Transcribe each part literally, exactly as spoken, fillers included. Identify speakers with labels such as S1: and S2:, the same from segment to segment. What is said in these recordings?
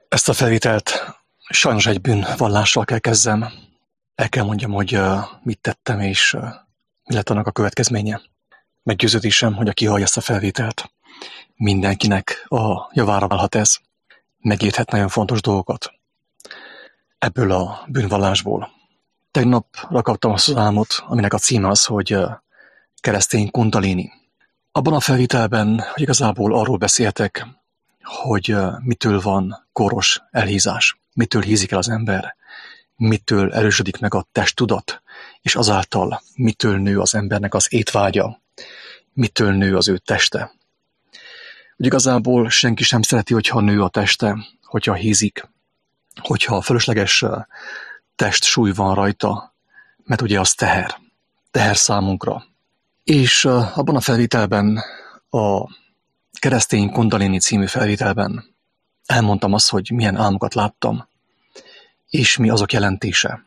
S1: Ezt a felvételt sajnos egy bűnvallással kell kezdem. El kell mondjam, hogy uh, mit tettem, és uh, mi lett annak a következménye. Meggyőződésem, hogy aki hallja ezt a felvételt, mindenkinek a javára válhat ez. Megérthet nagyon fontos dolgokat ebből a bűnvallásból. Tegnapra kaptam azt az álmot, aminek a címe az, hogy uh, keresztény kundalini. Abban a felvételben, hogy igazából arról beszéltek, hogy uh, mitől van koros elhízás, mitől hízik el az ember, mitől erősödik meg a testtudat, és azáltal mitől nő az embernek az étvágya, mitől nő az ő teste. Úgy igazából senki sem szereti, hogyha nő a teste, hogyha hízik, hogyha fölösleges uh, testsúly van rajta, mert ugye az teher, teher számunkra. És uh, abban a felvételben, a keresztény kundalini című felvételben elmondtam azt, hogy milyen álmokat láttam, és mi azok jelentése.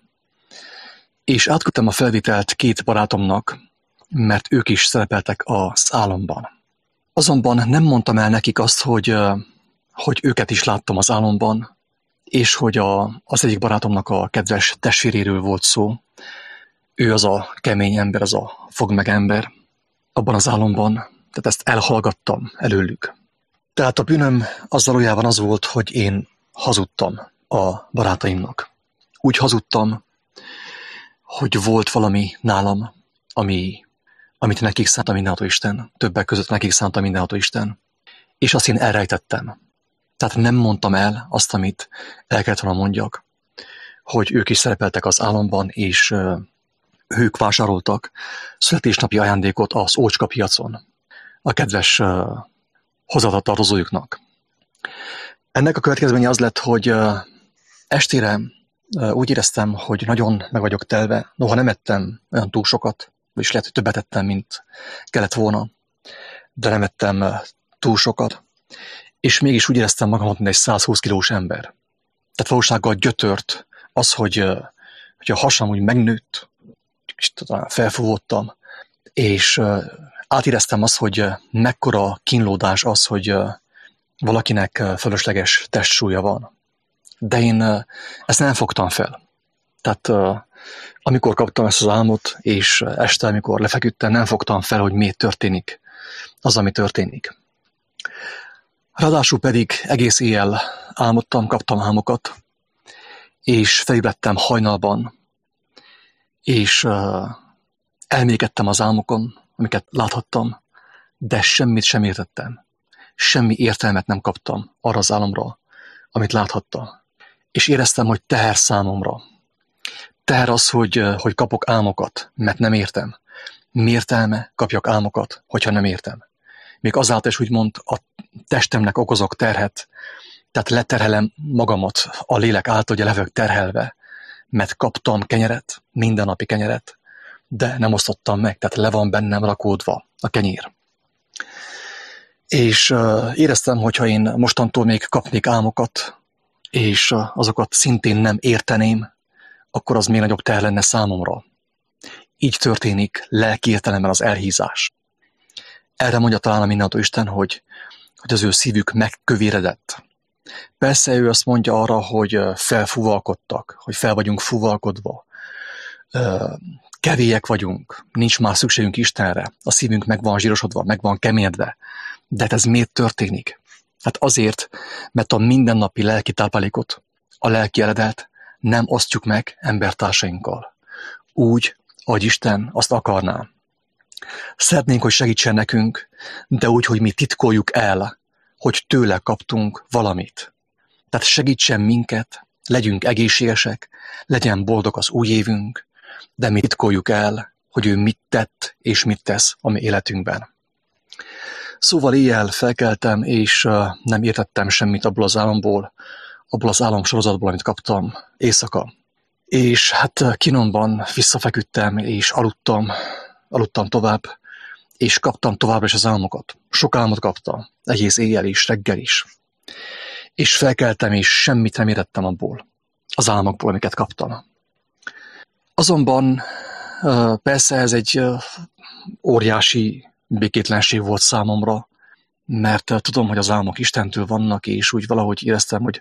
S1: És átküldtem a felvételt két barátomnak, mert ők is szerepeltek az álomban. Azonban nem mondtam el nekik azt, hogy, hogy őket is láttam az álomban, és hogy a, az egyik barátomnak a kedves testvéréről volt szó. Ő az a kemény ember, az a fogmeg ember abban az álomban, tehát ezt elhallgattam előlük. Tehát a bűnöm az valójában az volt, hogy én hazudtam a barátaimnak. Úgy hazudtam, hogy volt valami nálam, ami, amit nekik szánta mindenható Isten, többek között nekik szánta mindenható Isten, és azt én elrejtettem. Tehát nem mondtam el azt, amit el kellett volna mondjak, hogy ők is szerepeltek az álomban, és ők vásároltak születésnapi ajándékot az ócska piacon a kedves uh, hozzátartozójuknak. Ennek a következménye az lett, hogy uh, estére uh, úgy éreztem, hogy nagyon meg vagyok telve, noha nem ettem olyan túl sokat, és lehet, hogy többet ettem, mint kellett volna, de nem ettem uh, túl sokat, és mégis úgy éreztem magamat, mint egy száz húsz kilós ember. Tehát valósággal gyötört az, hogy, uh, hogy a hasam úgy megnőtt, és talán felfúvódtam, és uh, átéreztem azt, hogy mekkora kínlódás az, hogy valakinek fölösleges testsúlya van. De én ezt nem fogtam fel. Tehát amikor kaptam ezt az álmot, és este, amikor lefeküdtem, nem fogtam fel, hogy miért történik az, ami történik. Ráadásul pedig egész éjjel álmodtam, kaptam álmokat, és felébredtem hajnalban, és elmékedtem az álmokon, amiket láthattam, de semmit sem értettem. Semmi értelmet nem kaptam arra az álomra, amit láthattam. És éreztem, hogy teher számomra. Teher az, hogy, hogy kapok álmokat, mert nem értem. Mi értelme kapjak álmokat, hogyha nem értem. Még azáltal is úgymond a testemnek okozok terhet, tehát leterhelem magamat a lélek által, hogy le vagyok terhelve, mert kaptam kenyeret, mindennapi kenyeret, de nem osztottam meg, tehát le van bennem rakódva a kenyér. És uh, éreztem, hogyha én mostantól még kapnék álmokat, és uh, azokat szintén nem érteném, akkor az még nagyobb teher lenne számomra. Így történik lelki értelemben az elhízás. Erre mondja talán a mindenható Isten, hogy, hogy az ő szívük megkövéredett. Persze ő azt mondja arra, hogy felfúvalkodtak, hogy fel vagyunk fúvalkodva, uh, kevélyek vagyunk, nincs már szükségünk Istenre, a szívünk meg van zsírosodva, meg van keményedve. De ez miért történik? Hát azért, mert a mindennapi lelki táplálékot, a lelki eredet nem osztjuk meg embertársainkkal. Úgy, ahogy Isten azt akarná. Szeretnénk, hogy segítsen nekünk, de úgy, hogy mi titkoljuk el, hogy tőle kaptunk valamit. Tehát segítsen minket, legyünk egészségesek, legyen boldog az új évünk, de mi titkoljuk el, hogy ő mit tett és mit tesz a mi életünkben. Szóval éjjel felkeltem, és uh, nem értettem semmit abból az álomból, abból az álomsorozatból, amit kaptam éjszaka. És hát kínomban visszafeküdtem, és aludtam, aludtam tovább, és kaptam továbbra is az álmokat. Sok álmot kaptam, egész éjjel is, reggel is. És felkeltem, és semmit nem értettem abból, az álmokból, amiket kaptam. Azonban uh, persze ez egy uh, óriási békétlenség volt számomra, mert tudom, hogy az álmok Istentől vannak, és úgy valahogy éreztem, hogy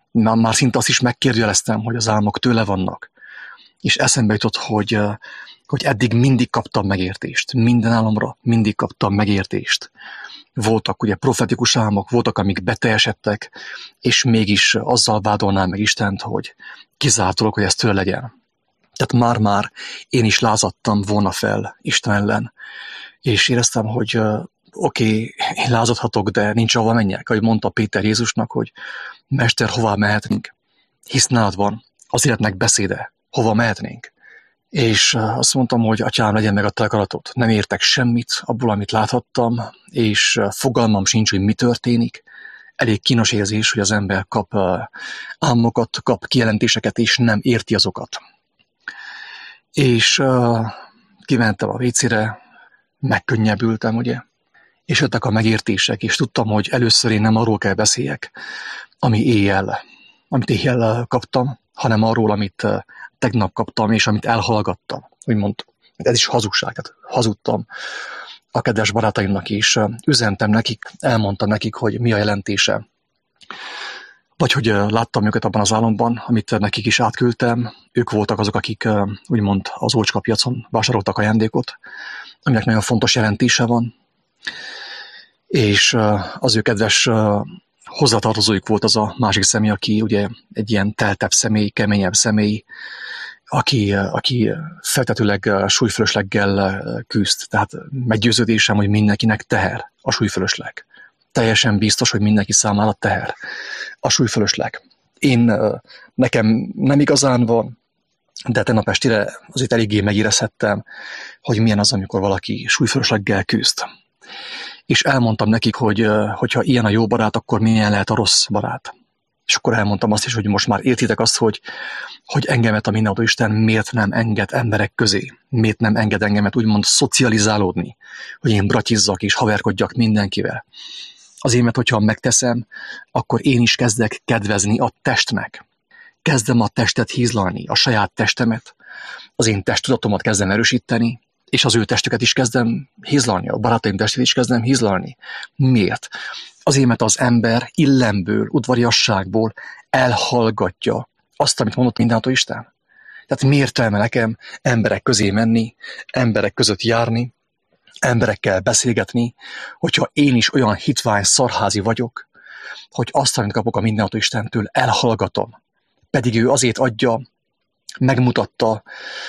S1: Már, már szinte azt is megkérdőjeleztem, hogy az álmok tőle vannak. És eszembe jutott, hogy, hogy eddig mindig kaptam megértést. Minden álomra mindig kaptam megértést. Voltak ugye profetikus álmok, voltak, amik beteljesedtek, és mégis azzal vádolnám meg Istent, hogy kizárt dolog, hogy ez tőle legyen. Tehát már-már én is lázadtam volna fel Isten ellen, és éreztem, hogy uh, oké, okay, én lázadhatok, de nincs ahova menjek. Ahogy mondta Péter Jézusnak, hogy Mester, hová mehetnénk? Hisz nálad van az életnek beszéde, hova mehetnénk? És uh, azt mondtam, hogy atyám, legyen meg a te akaratot. Nem értek semmit abból, amit láthattam, és uh, fogalmam sincs, hogy mi történik. Elég kínos érzés, hogy az ember kap uh, álmokat, kap kijelentéseket, és nem érti azokat. És uh, kimentem a vécére, megkönnyebbültem, ugye, és jöttek a megértések, és tudtam, hogy először én nem arról kell beszéljek, ami éjjel, amit éjjel kaptam, hanem arról, amit uh, tegnap kaptam, és amit elhallgattam, úgymond. Ez is hazugság, tehát hazudtam a kedves barátaimnak, és uh, üzentem nekik, elmondtam nekik, hogy mi a jelentése. Vagy hogy uh, láttam őket abban az álomban, amit nekik is átküldtem. Ők voltak azok, akik uh, úgymond az ócska piacon vásároltak ajándékot, aminek nagyon fontos jelentése van. És uh, az ő kedves uh, hozzátartozójuk volt az a másik személy, aki ugye egy ilyen teltebb személy, keményebb személy, aki, uh, aki feltetőleg uh, súlyfölösleggel uh, küzd. Tehát meggyőződésem, hogy mindenkinek teher a súlyfölösleg. Teljesen biztos, hogy mindenki számára teher a súlyfölösleg. Én, nekem nem igazán van, de tegnap estére azért eléggé megérezhettem, hogy milyen az, amikor valaki súlyfölösleggel küzd. És elmondtam nekik, hogy hogyha ilyen a jó barát, akkor milyen lehet a rossz barát. És akkor elmondtam azt is, hogy most már értitek azt, hogy, hogy engemet a mindenható Isten miért nem enged emberek közé, miért nem enged engemet úgymond szocializálódni, hogy én bratyizzak és haverkodjak mindenkivel. Azért, mert hogyha megteszem, akkor én is kezdek kedvezni a testnek. Kezdem a testet hízlalni, a saját testemet, az én testtudatomat kezdem erősíteni, és az ő testüket is kezdem hízlalni, a barátaim testét is kezdem hízlalni. Miért? Azért, mert az ember illemből, udvariasságból elhallgatja azt, amit mondott mindenható Isten. Tehát miért kell nekem emberek közé menni, emberek között járni, emberekkel beszélgetni, hogyha én is olyan hitvány szarházi vagyok, hogy azt, amit kapok a mindenható Istentől, elhallgatom. Pedig ő azért adja, megmutatta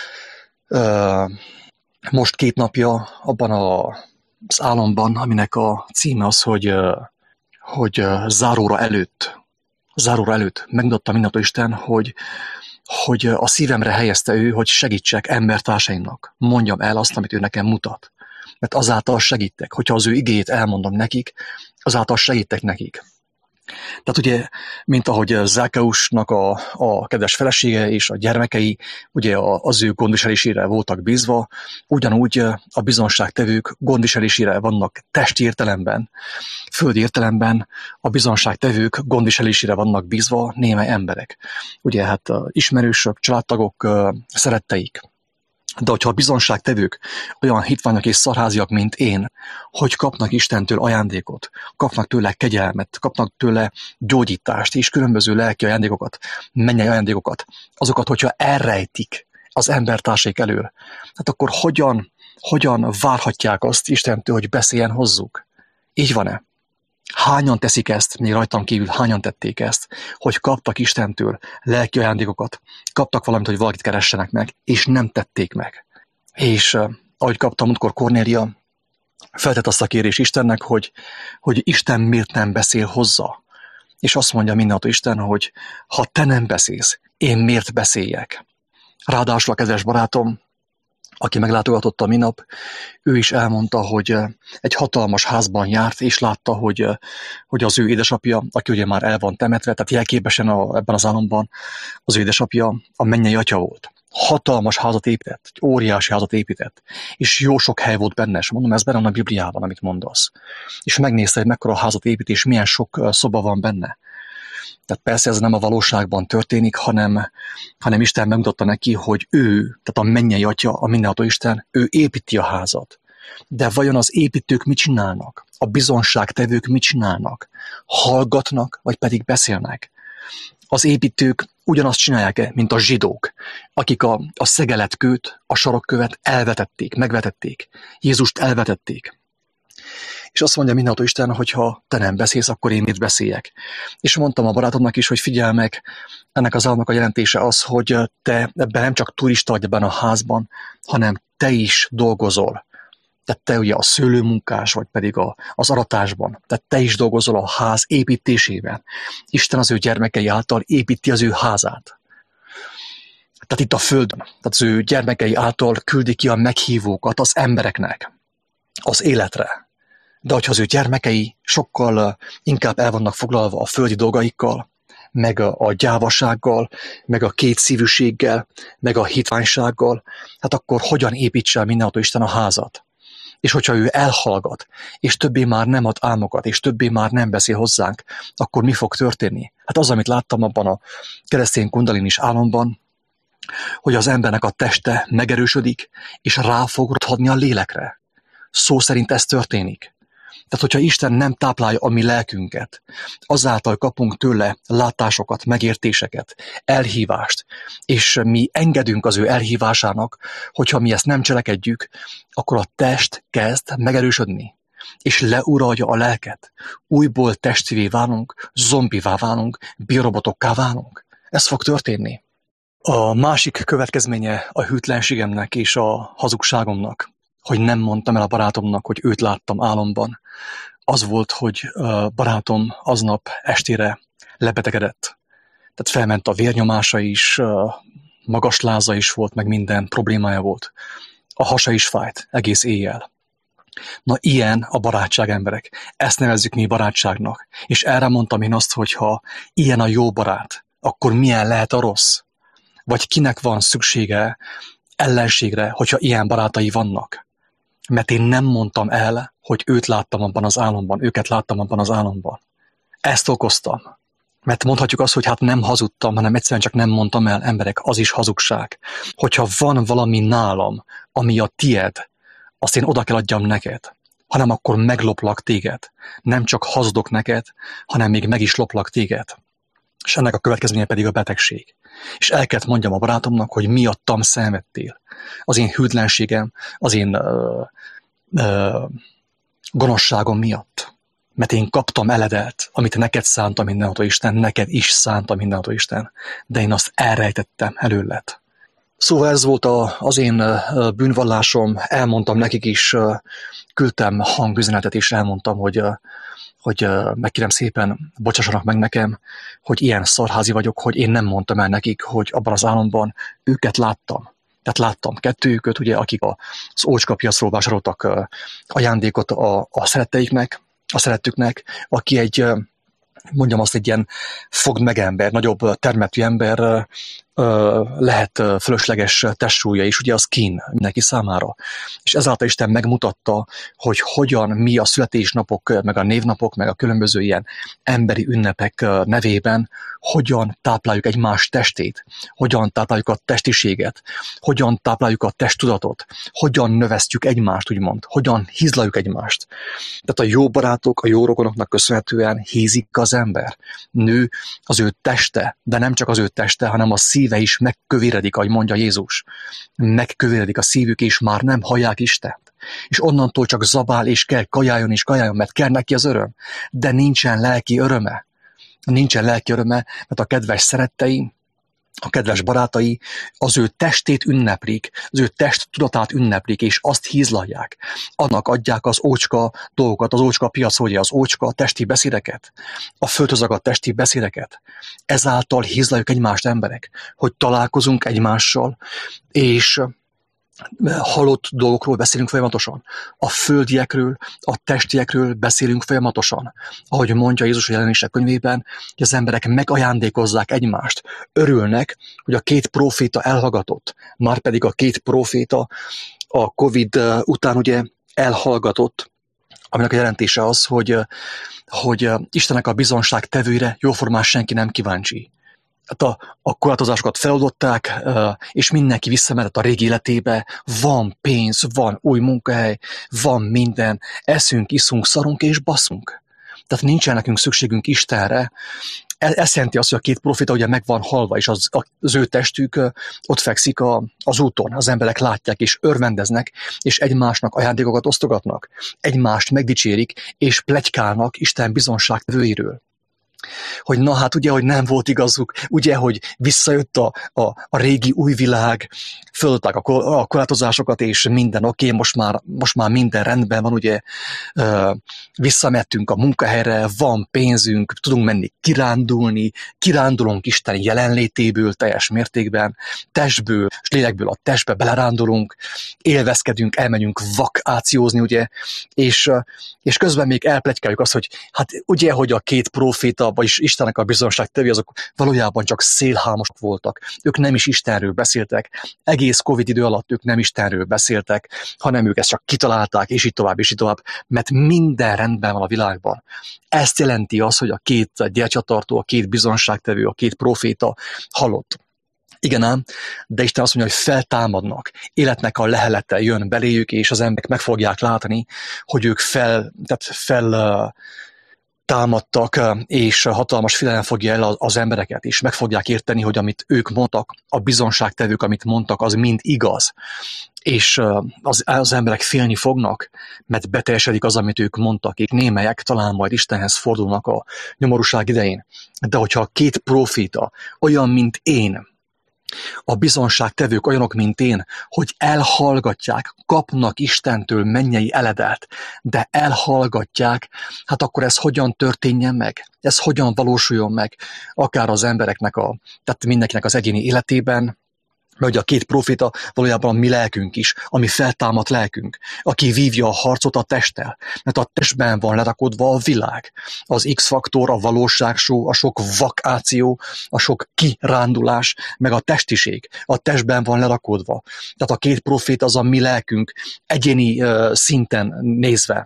S1: uh, most két napja abban a, az álomban, aminek a címe az, hogy, uh, hogy uh, záróra előtt, záróra előtt megmutatta mindenható Isten, hogy, hogy a szívemre helyezte ő, hogy segítsek embertársaimnak. Mondjam el azt, amit ő nekem mutat. Mert azáltal segítek. Hogyha az ő igéjét elmondom nekik, azáltal segítek nekik. Tehát ugye, mint ahogy Zákkeusnak a, a kedves felesége és a gyermekei ugye az ő gondviselésére voltak bízva, ugyanúgy a bizonságtevők gondviselésére vannak testi értelemben, földi értelemben a bizonságtevők gondviselésére vannak bízva némely emberek. Ugye hát ismerősök, családtagok, szeretteik. De hogyha a bizonságtevők olyan hitványok és szarháziak, mint én, hogy kapnak Istentől ajándékot, kapnak tőle kegyelmet, kapnak tőle gyógyítást és különböző lelki ajándékokat, mennyei ajándékokat, azokat, hogyha elrejtik az embertársaik elől, hát akkor hogyan, hogyan várhatják azt Istentől, hogy beszéljen hozzuk? Így van-e? Hányan teszik ezt, még rajtam kívül hányan tették ezt, hogy kaptak Istentől lelki ajándékokat, kaptak valamit, hogy valakit keressenek meg, és nem tették meg. És uh, ahogy kaptam, amikor Kornélia feltett azt a kérés Istennek, hogy, hogy Isten miért nem beszél hozzá. És azt mondja mindenható Isten, hogy ha te nem beszélsz, én miért beszéljek. Ráadásul a kedves barátom, aki meglátogatott a minap, ő is elmondta, hogy egy hatalmas házban járt, és látta, hogy, hogy az ő édesapja, aki ugye már el van temetve, tehát jelképesen a, ebben az álomban az ő édesapja a mennyei atya volt. Hatalmas házat épített, egy óriási házat épített, és jó sok hely volt benne, és mondom, ez benne van a Bibliában, amit mondasz. És megnézte, hogy mekkora házat épít, és milyen sok szoba van benne. Tehát persze ez nem a valóságban történik, hanem, hanem Isten megmutatta neki, hogy ő, tehát a mennyei atya, a mindenható Isten, ő építi a házat. De vajon az építők mit csinálnak? A bizonságtevők mit csinálnak? Hallgatnak, vagy pedig beszélnek? Az építők ugyanazt csinálják-e, mint a zsidók, akik a, a szegeletkőt, a sarokkövet elvetették, megvetették. Jézust elvetették. És azt mondja mindenható Isten, hogy ha te nem beszélsz, akkor én mit beszéljek. És mondtam a barátomnak is, hogy figyelj meg, ennek az államnak a jelentése az, hogy te ebben nem csak turista vagy ebben a házban, hanem te is dolgozol. Tehát te ugye a szőlőmunkás, vagy pedig a, az aratásban. Tehát te is dolgozol a ház építésében. Isten az ő gyermekei által építi az ő házát. Tehát itt a földön. Tehát az ő gyermekei által küldi ki a meghívókat az embereknek, az életre. De hogyha az ő gyermekei sokkal inkább el vannak foglalva a földi dolgaikkal, meg a, a gyávasággal, meg a kétszívűséggel, meg a hitványsággal, hát akkor hogyan építse el mindenható Isten a házat? És hogyha ő elhallgat, és többé már nem ad álmokat, és többé már nem beszél hozzánk, akkor mi fog történni? Hát az, amit láttam abban a keresztény kundalinis álomban, hogy az embernek a teste megerősödik, és rá fog rothadni a lélekre. Szó szerint ez történik. Tehát, hogyha Isten nem táplálja a mi lelkünket, azáltal kapunk tőle látásokat, megértéseket, elhívást, és mi engedünk az ő elhívásának, hogyha mi ezt nem cselekedjük, akkor a test kezd megerősödni, és leuralja a lelket. Újból testivé válunk, zombivá válunk, biorobotokká válunk. Ez fog történni. A másik következménye a hűtlenségemnek és a hazugságomnak, hogy nem mondtam el a barátomnak, hogy őt láttam álomban, az volt, hogy barátom aznap estére lebetegedett. Tehát felment a vérnyomása is, magas láza is volt, meg minden problémája volt. A hasa is fájt egész éjjel. Na ilyen a barátság, emberek. Ezt nevezzük mi barátságnak. És erre mondtam én azt, hogy ha ilyen a jó barát, akkor milyen lehet a rossz? Vagy kinek van szüksége ellenségre, hogyha ilyen barátai vannak? Mert én nem mondtam el, hogy őt láttam abban az álomban, őket láttam abban az álomban. Ezt okoztam. Mert mondhatjuk azt, hogy hát nem hazudtam, hanem egyszerűen csak nem mondtam el, emberek, az is hazugság. Hogyha van valami nálam, ami a tied, azt én oda kell adjam neked, hanem akkor megloplak téged. Nem csak hazudok neked, hanem még meg is loplak téged. És ennek a következménye pedig a betegség. És el kellett mondjam a barátomnak, hogy miattam szenvedtél. Az én hűtlenségem, az én ö, ö, gonoszságom miatt. Mert én kaptam eledelt, amit neked szánta mindenható Isten, neked is szánta mindenható Isten, de én azt elrejtettem előled. Szóval ez volt a, az én bűnvallásom, elmondtam nekik is, küldtem hangüzenetet és elmondtam, hogy, hogy megkérem szépen, bocsássanak meg nekem, hogy ilyen szarházi vagyok, hogy én nem mondtam el nekik, hogy abban az álomban őket láttam. Tehát láttam kettőjüket, ugye, akik az ócskapiacról vásároltak ajándékot a, a szeretteiknek, a szerettüknek, aki egy, mondjam azt, egy ilyen fogd meg ember, nagyobb termetű ember, lehet fölösleges testsúlya is, ugye az kín mindenki számára. És ezáltal Isten megmutatta, hogy hogyan mi a születésnapok, meg a névnapok, meg a különböző ilyen emberi ünnepek nevében, hogyan tápláljuk egymás testét, hogyan tápláljuk a testiséget, hogyan tápláljuk a testtudatot, hogyan növesztjük egymást, úgymond, hogyan hízlaljuk egymást. Tehát a jó barátok, a jó rokonoknak köszönhetően hízik az ember. Nő az ő teste, de nem csak az ő teste, hanem a szíve is megkövéredik, ahogy mondja Jézus. Megkövéredik a szívük, és már nem hallják Istent. És onnantól csak zabál, és kell kajáljon és kajáljon, mert kell neki az öröm. De nincsen lelki öröme. Nincsen lelki öröme, mert a kedves szerettei, a kedves barátai az ő testét ünneplik, az ő test tudatát ünneplik, és azt hízlalják. Annak adják az ócska dolgokat, az ócska piac, hogy az ócska testi beszédeket, a földhözagat testi beszédeket. Ezáltal hízlaljuk egymást, emberek, hogy találkozunk egymással, és halott dolgokról beszélünk folyamatosan. A földiekről, a testiekről beszélünk folyamatosan. Ahogy mondja Jézus a Jelenések könyvében, hogy az emberek megajándékozzák egymást. Örülnek, hogy a két próféta elhallgatott. Márpedig a két próféta a Covid után ugye elhallgatott, aminek a jelentése az, hogy, hogy Istennek a bizonság tevőire jóformán senki nem kíváncsi. Hát a, a korlátozásokat feloldották, és mindenki visszamehetett a régi életébe, van pénz, van új munkahely, van minden, eszünk, iszunk, szarunk és baszunk. Tehát nincsen nekünk szükségünk Istenre, Ez jelenti azt, hogy a két proféta ugye meg van halva, és az, az ő testük ott fekszik a, az úton. Az emberek látják, és örvendeznek, és egymásnak ajándékokat osztogatnak. Egymást megdicsérik, és pletykálnak Isten bizonságtevőiről. Hogy na hát ugye, hogy nem volt igazuk, ugye, hogy visszajött a, a, a régi új világ, földták a, a korlátozásokat, és minden oké, okay, most, már, most már minden rendben van, ugye, uh, visszamettünk a munkahelyre, van pénzünk, tudunk menni kirándulni, kirándulunk Isten jelenlétéből teljes mértékben, testből, és lélekből a testbe belerándulunk, élvezkedünk, elmenjünk vakációzni, ugye, és, uh, és közben még elpletykáljuk azt, hogy hát ugye, hogy a két proféta, vagyis Istennek a bizonságtevői, azok valójában csak szélhámosok voltak. Ők nem is Istenről beszéltek, egész Covid idő alatt ők nem Istenről beszéltek, hanem ők ezt csak kitalálták, és így tovább, és így tovább, mert minden rendben van a világban. Ezt jelenti az, hogy a két gyertyatartó, a két bizonságtevő, a két proféta halott. Igen ám, de Isten azt mondja, hogy feltámadnak, életnek a lehelete jön beléjük, és az emberek meg fogják látni, hogy ők fel, tehát fel támadtak, és hatalmas félelem fogja el az embereket, és meg fogják érteni, hogy amit ők mondtak, a bizonságtevők, amit mondtak, az mind igaz. És az, az emberek félni fognak, mert beteljesedik az, amit ők mondtak, és némelyek talán majd Istenhez fordulnak a nyomorúság idején. De hogyha a két próféta olyan, mint én, a bizonságtevők olyanok, mint én, hogy elhallgatják, kapnak Istentől mennyei eledelt, de elhallgatják, hát akkor ez hogyan történjen meg? Ez hogyan valósuljon meg? Akár az embereknek, a, tehát mindenkinek az egyéni életében, mert a két proféta valójában a mi lelkünk is, ami feltámadt lelkünk, aki vívja a harcot a testtel, mert a testben van lerakodva a világ, az X-faktor, a valóságshow, a sok vakáció, a sok kirándulás, meg a testiség, a testben van lerakodva. Tehát a két proféta az a mi lelkünk egyéni uh, szinten nézve.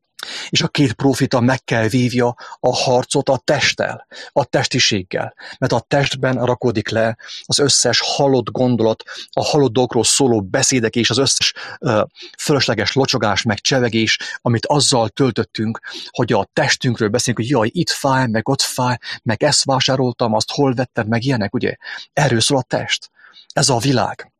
S1: És a két prófita meg kell vívja a harcot a testtel, a testiséggel, mert a testben rakodik le az összes halott gondolat, a halott dolgokról szóló beszédek és az összes uh, fölösleges locsogás, meg csevegés, amit azzal töltöttünk, hogy a testünkről beszélünk, hogy jaj, itt fáj, meg ott fáj, meg ezt vásároltam, azt hol vetted, meg ilyenek, ugye? Erről szól a test. Ez a világ.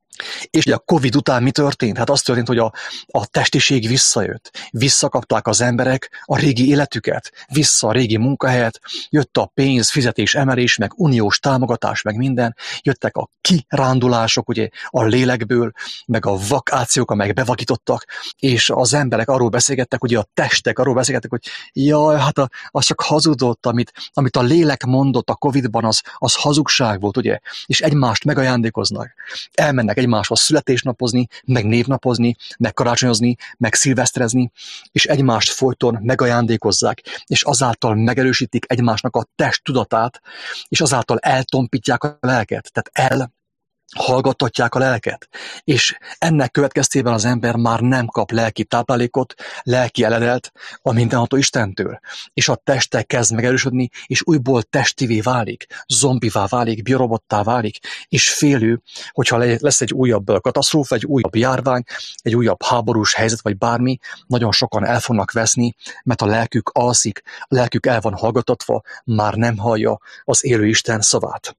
S1: És ugye a Covid után mi történt? Hát az történt, hogy a, a testiség visszajött. Visszakapták az emberek a régi életüket, vissza a régi munkahelyet, jött a pénz, fizetés, emelés, meg uniós támogatás, meg minden, jöttek a kirándulások, ugye a lélekből, meg a vakációk, amelyek bevakítottak, és az emberek arról beszélgettek, ugye a testek arról beszélgettek, hogy jaj, hát a, az csak hazudott, amit, amit a lélek mondott a Covidban, az, az hazugság volt, ugye, és egymást megajándékoznak. Elmennek egy egymáshoz születésnapozni, meg névnapozni, meg karácsonyozni, meg szilvesztrezni, és egymást folyton megajándékozzák, és azáltal megerősítik egymásnak a test tudatát, és azáltal eltompítják a lelket, tehát el hallgattatják a lelket, és ennek következtében az ember már nem kap lelki táplálékot, lelki eledelt a mindenható Istentől, és a teste kezd megerősödni, és újból testivé válik, zombivá válik, biorobottá válik, és félő, hogyha lesz egy újabb katasztrófa, egy újabb járvány, egy újabb háborús helyzet, vagy bármi, nagyon sokan el fognak veszni, mert a lelkük alszik, a lelkük el van hallgatatva, már nem hallja az élő Isten szavát.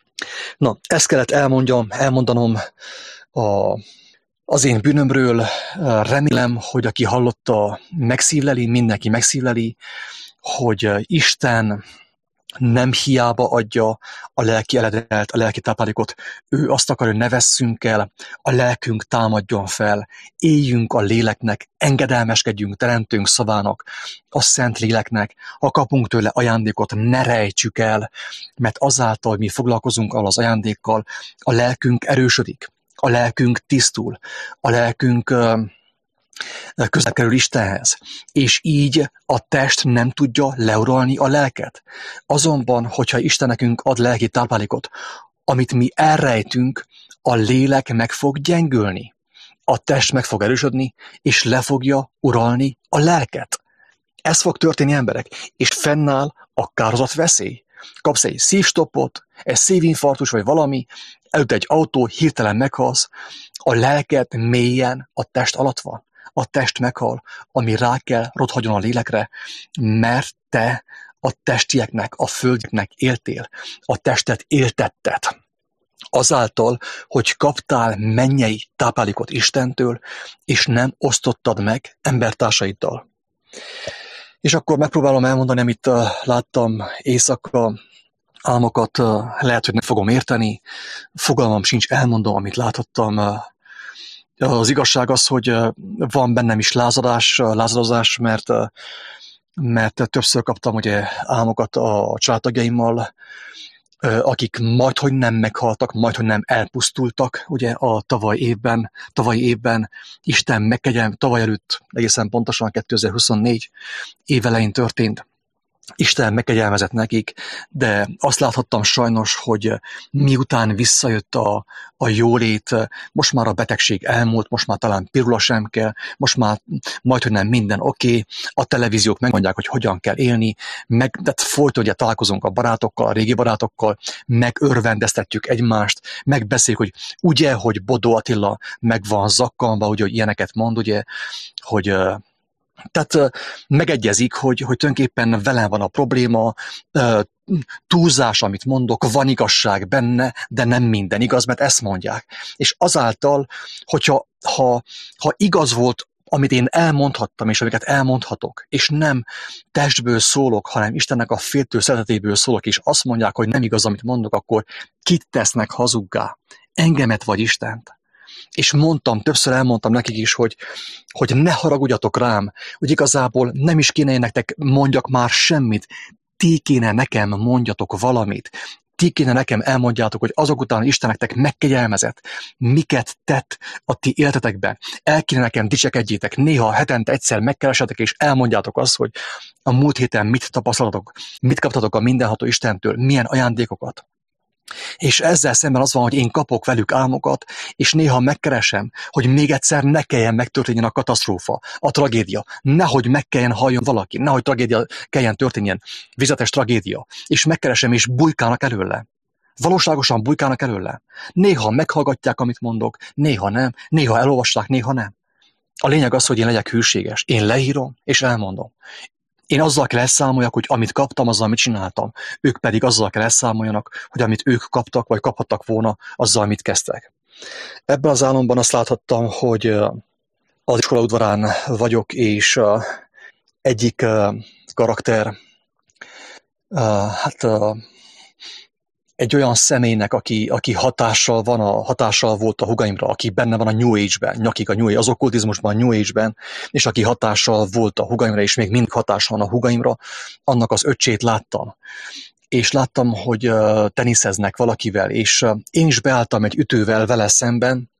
S1: Na, ezt kellett elmondjam, elmondanom a, az én bűnömről. Remélem, hogy aki hallotta, megszívleli, mindenki megszívleli, hogy Isten nem hiába adja a lelki eledelt, a lelki táplálékot. Ő azt akarja, hogy ne vesszünk el, a lelkünk támadjon fel, éljünk a léleknek, engedelmeskedjünk teremtőnk szavának, a szent léleknek, ha kapunk tőle ajándékot, ne rejtsük el, mert azáltal, hogy mi foglalkozunk az ajándékkal, a lelkünk erősödik, a lelkünk tisztul, a lelkünk közel kerül Istenhez, és így a test nem tudja leuralni a lelket. Azonban, hogyha Isten nekünk ad lelki táplálékot, amit mi elrejtünk, a lélek meg fog gyengülni, a test meg fog erősödni, és le fogja uralni a lelket. Ez fog történni, emberek, és fennáll a kárhozat veszély. Kapsz egy szívstoppot, egy szívinfarktus vagy valami, előtt egy autó, hirtelen meghalsz, a lelked mélyen a test alatt van. A test meghal, ami rá kell rothadjon a lélekre, mert te a testieknek, a földnek éltél, a testet éltetted. Azáltal, hogy kaptál mennyei táplálékot Istentől, és nem osztottad meg embertársaiddal. És akkor megpróbálom elmondani, amit uh, láttam éjszaka, álmokat, uh, lehet, hogy nem fogom érteni, fogalmam sincs, elmondom, amit láthattam. Uh, az igazság az, hogy uh, van bennem is lázadás, uh, lázadozás, mert, uh, mert többször kaptam ugye álmokat a családtagjaimmal, akik majdhogy nem meghaltak, majdhogy nem elpusztultak, ugye a tavaly évben, tavalyi évben Isten megkegyelm, tavaly előtt egészen pontosan kétezer-huszonnégy év elején történt. Isten megkegyelmezett nekik, de azt láthattam sajnos, hogy miután visszajött a, a jólét, most már a betegség elmúlt, most már talán pirula sem kell, most már majdhogy nem minden oké, okay. A televíziók megmondják, hogy hogyan kell élni, meg, de folyton ugye találkozunk a barátokkal, a régi barátokkal, megörvendeztetjük egymást, megbeszéljük, hogy ugye, hogy Bodó Attila meg van zakkanva, ugye, hogy ilyeneket mond, ugye, hogy tehát megegyezik, hogy, hogy tulajdonképpen velem van a probléma, túlzás, amit mondok, van igazság benne, de nem minden igaz, mert ezt mondják. És azáltal, hogyha ha, ha igaz volt, amit én elmondhattam, és amiket elmondhatok, és nem testből szólok, hanem Istennek a féltő szeretetéből szólok, és azt mondják, hogy nem igaz, amit mondok, akkor kit tesznek hazuggá? Engemet vagy Istent? És mondtam, többször elmondtam nekik is, hogy, hogy ne haragudjatok rám, hogy igazából nem is kéne én nektek mondjak már semmit, ti kéne nekem mondjatok valamit, ti kéne nekem elmondjátok, hogy azok után Isten nektek megkegyelmezett, miket tett a ti életetekben. El kéne nekem dicsekedjétek, néha hetente egyszer megkeresetek, és elmondjátok azt, hogy a múlt héten mit tapasztalatok, mit kaptatok a mindenható Istentől, milyen ajándékokat. És ezzel szemben az van, hogy én kapok velük álmokat, és néha megkeresem, hogy még egyszer ne kelljen megtörténjen a katasztrófa, a tragédia. Nehogy meg kelljen halljon valaki, nehogy tragédia kelljen történjen, vizetes tragédia. És megkeresem, és bujkálnak előle. Valóságosan bujkálnak előle. Néha meghallgatják, amit mondok, néha nem, néha elolvassák, néha nem. A lényeg az, hogy én legyek hűséges. Én leírom, és elmondom. Én azzal kell elszámoljak, hogy amit kaptam, azzal mit csináltam. Ők pedig azzal kell elszámoljanak, hogy amit ők kaptak, vagy kaphattak volna, azzal mit kezdtek. Ebben az álomban azt láthattam, hogy az iskola udvarán vagyok, és egyik karakter, hát egy olyan személynek, aki, aki hatással van, a, hatással volt a húgaimra, aki benne van a New Age-ben, nyakig a New Age, az okkultizmusban, a New Age-ben, és aki hatással volt a húgaimra, és még mindig hatással van a húgaimra, annak az öccsét láttam. És láttam, hogy uh, teniszeznek valakivel, és uh, én is beálltam egy ütővel vele szemben,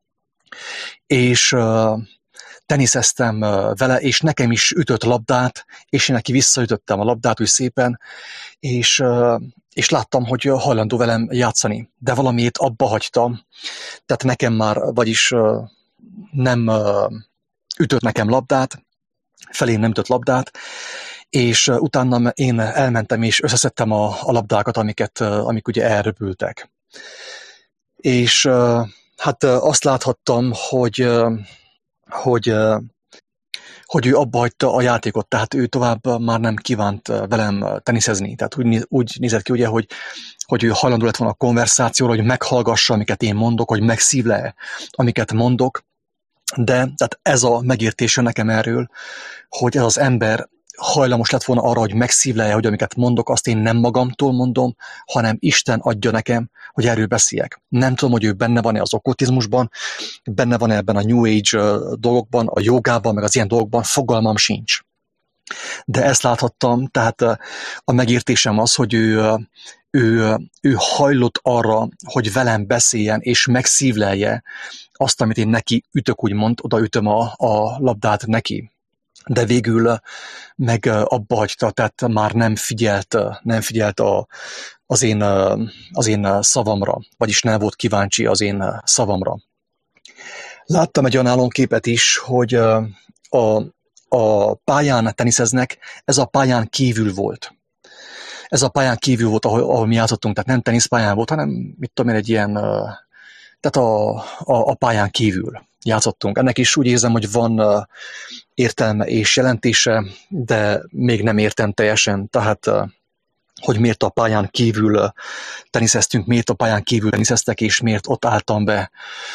S1: és uh, teniszeztem uh, vele, és nekem is ütött labdát, és én neki visszaütöttem a labdát úgy szépen, és uh, és láttam, hogy hajlandó velem játszani, de valamiért abba hagytam, tehát nekem már, vagyis nem ütött nekem labdát, felém nem ütött labdát, és utána én elmentem és összeszedtem a, a labdákat, amiket, amik ugye elröpültek. És hát azt láthattam, hogy, hogy hogy ő abba hagyta a játékot, tehát ő tovább már nem kívánt velem teniszezni. Tehát úgy, úgy nézett ki, ugye, hogy, hogy ő hajlandó lett volna a konverzációra, hogy meghallgassa, amiket én mondok, hogy megszívle, amiket mondok. De tehát ez a megértése nekem erről, hogy ez az ember hajlamos lett volna arra, hogy megszívlelje, hogy amiket mondok, azt én nem magamtól mondom, hanem Isten adja nekem, hogy erről beszéljek. Nem tudom, hogy ő benne van-e az okkultizmusban, benne van-e ebben a New Age dolgokban, a jogában, meg az ilyen dolgokban, fogalmam sincs. De ezt láthattam, tehát a megértésem az, hogy ő, ő, ő hajlott arra, hogy velem beszéljen, és megszívlelje azt, amit én neki ütök, úgymond, odaütöm a, a labdát neki. De végül meg abba hagyta, tehát már nem figyelt, nem figyelt a, az, én, az én szavamra, vagyis nem volt kíváncsi az én szavamra. Láttam egy olyan álomképet is, hogy a, a pályán teniszeznek, ez a pályán kívül volt. Ez a pályán kívül volt, ahol, ahol mi játszottunk, tehát nem teniszpályán volt, hanem mit tudom én, egy ilyen, tehát a, a, a pályán kívül játszottunk. Ennek is úgy érzem, hogy van uh, értelme és jelentése, de még nem értem teljesen. Tehát uh, hogy miért a pályán kívül teniszeztünk, miért a pályán kívül teniszeztek, és miért ott álltam be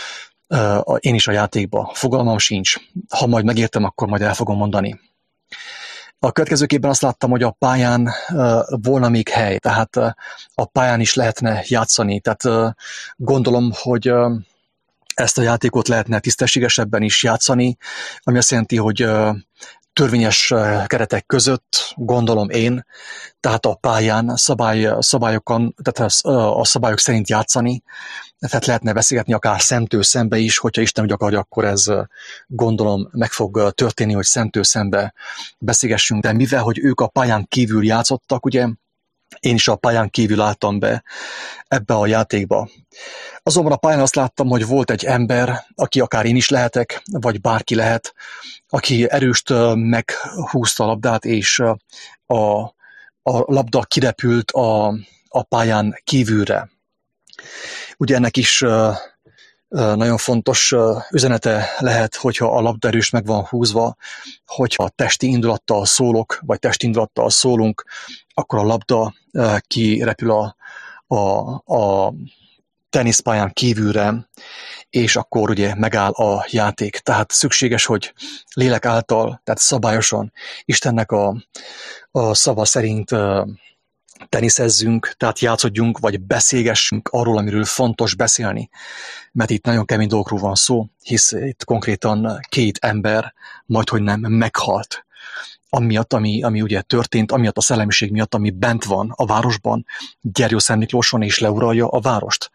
S1: én is a játékba. Fogalmam sincs. Ha majd megértem, akkor majd el fogom mondani. A következőképpen azt láttam, hogy a pályán volna még hely, tehát a pályán is lehetne játszani. Tehát gondolom, hogy ezt a játékot lehetne tisztességesebben is játszani, ami azt jelenti, hogy törvényes keretek között, gondolom én, tehát a pályán szabály, szabályokon, tehát a szabályok szerint játszani, tehát lehetne beszélgetni akár szemtől szembe is, hogyha Isten úgy akarja, akkor ez gondolom meg fog történni, hogy szemtől szembe beszélgessünk, de mivel, hogy ők a pályán kívül játszottak, ugye, én is a pályán kívül álltam be ebbe a játékba. Azonban a pályán azt láttam, hogy volt egy ember, aki akár én is lehetek, vagy bárki lehet, aki erőst meghúzta a labdát, és a, a labda kirepült a, a pályán kívülre. Ugye ennek is nagyon fontos üzenete lehet, hogyha a labda erős meg van húzva, hogyha testi indulattal szólok, vagy testi indulattal szólunk, akkor a labda kirepül a, a, a teniszpályán kívülre, és akkor ugye megáll a játék. Tehát szükséges, hogy lélek által, tehát szabályosan Istennek a, a szava szerint teniszezzünk, tehát játszodjunk, vagy beszélgessünk arról, amiről fontos beszélni. Mert itt nagyon kemény dolgokról van szó, hisz itt konkrétan két ember majdhogy nem meghalt. Amiatt, ami, ami ugye történt, amiatt a szellemiség miatt, ami bent van a városban, Gyergyó Szent Miklóson, és leuralja a várost.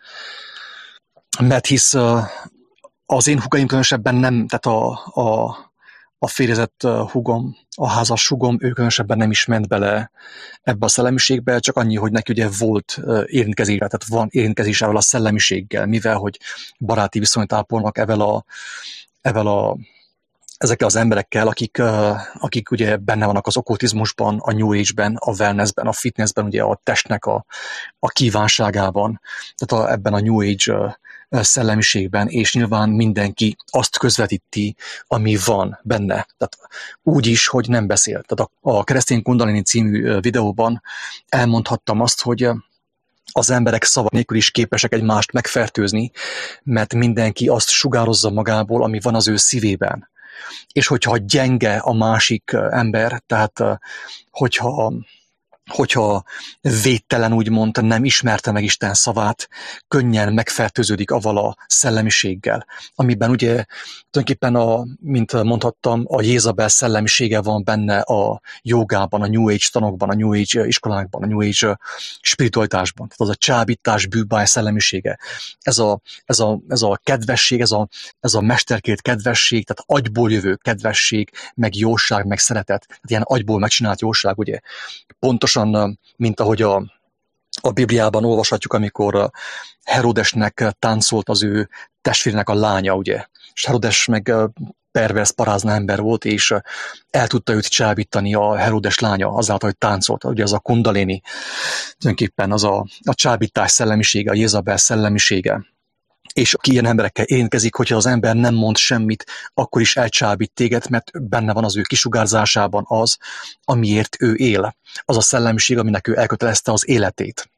S1: Mert hisz az én húgaim különösebben nem, tehát a, a, a férjezett húgom, a házas húgom, ő különösebben nem is ment bele ebbe a szellemiségbe, csak annyi, hogy neki ugye volt érintkezése, tehát van érintkezése ezzel a szellemiséggel, mivel, hogy baráti viszonyt ápolnak ezzel a, ezzel a ezekkel az emberekkel, akik, akik ugye benne vannak az okkultizmusban, a New Age-ben, a wellnessben, a fitnessben, ugye a testnek a, a kívánságában, tehát a, ebben a New Age szellemiségben, és nyilván mindenki azt közvetíti, ami van benne. Tehát úgy is, hogy nem beszél. Tehát a, a Keresztény Kundalini című videóban elmondhattam azt, hogy az emberek szava nélkül is képesek egymást megfertőzni, mert mindenki azt sugározza magából, ami van az ő szívében. És hogyha gyenge a másik ember, tehát hogyha, hogyha védtelen úgymond nem ismerte meg Isten szavát, könnyen megfertőződik avval a szellemiséggel, amiben ugye tulajdonképpen, a, mint mondhattam, a Jézabel szellemisége van benne a jogában, a New Age tanokban, a New Age iskolákban, a New Age spiritualitásban. Tehát az a csábítás, bűbáj szellemisége. Ez a, ez a, ez a kedvesség, ez a, ez a mesterkélt kedvesség, tehát agyból jövő kedvesség, meg jóság, meg szeretet. Tehát ilyen agyból megcsinált jóság, ugye. Pontosan, mint ahogy a, a Bibliában olvashatjuk, amikor Herodesnek táncolt az ő testvérének a lánya, ugye. És Herodes meg pervers, parázna ember volt, és el tudta őt csábítani a Herodes lánya azáltal, hogy táncolt. Ugye az a kundalini, tulajdonképpen az a, a csábítás szellemisége, a Jézabel szellemisége. És aki ilyen emberekkel érintkezik, hogyha az ember nem mond semmit, akkor is elcsábít téged, mert benne van az ő kisugárzásában az, amiért ő él. Az a szellemiség, aminek ő elkötelezte az életét.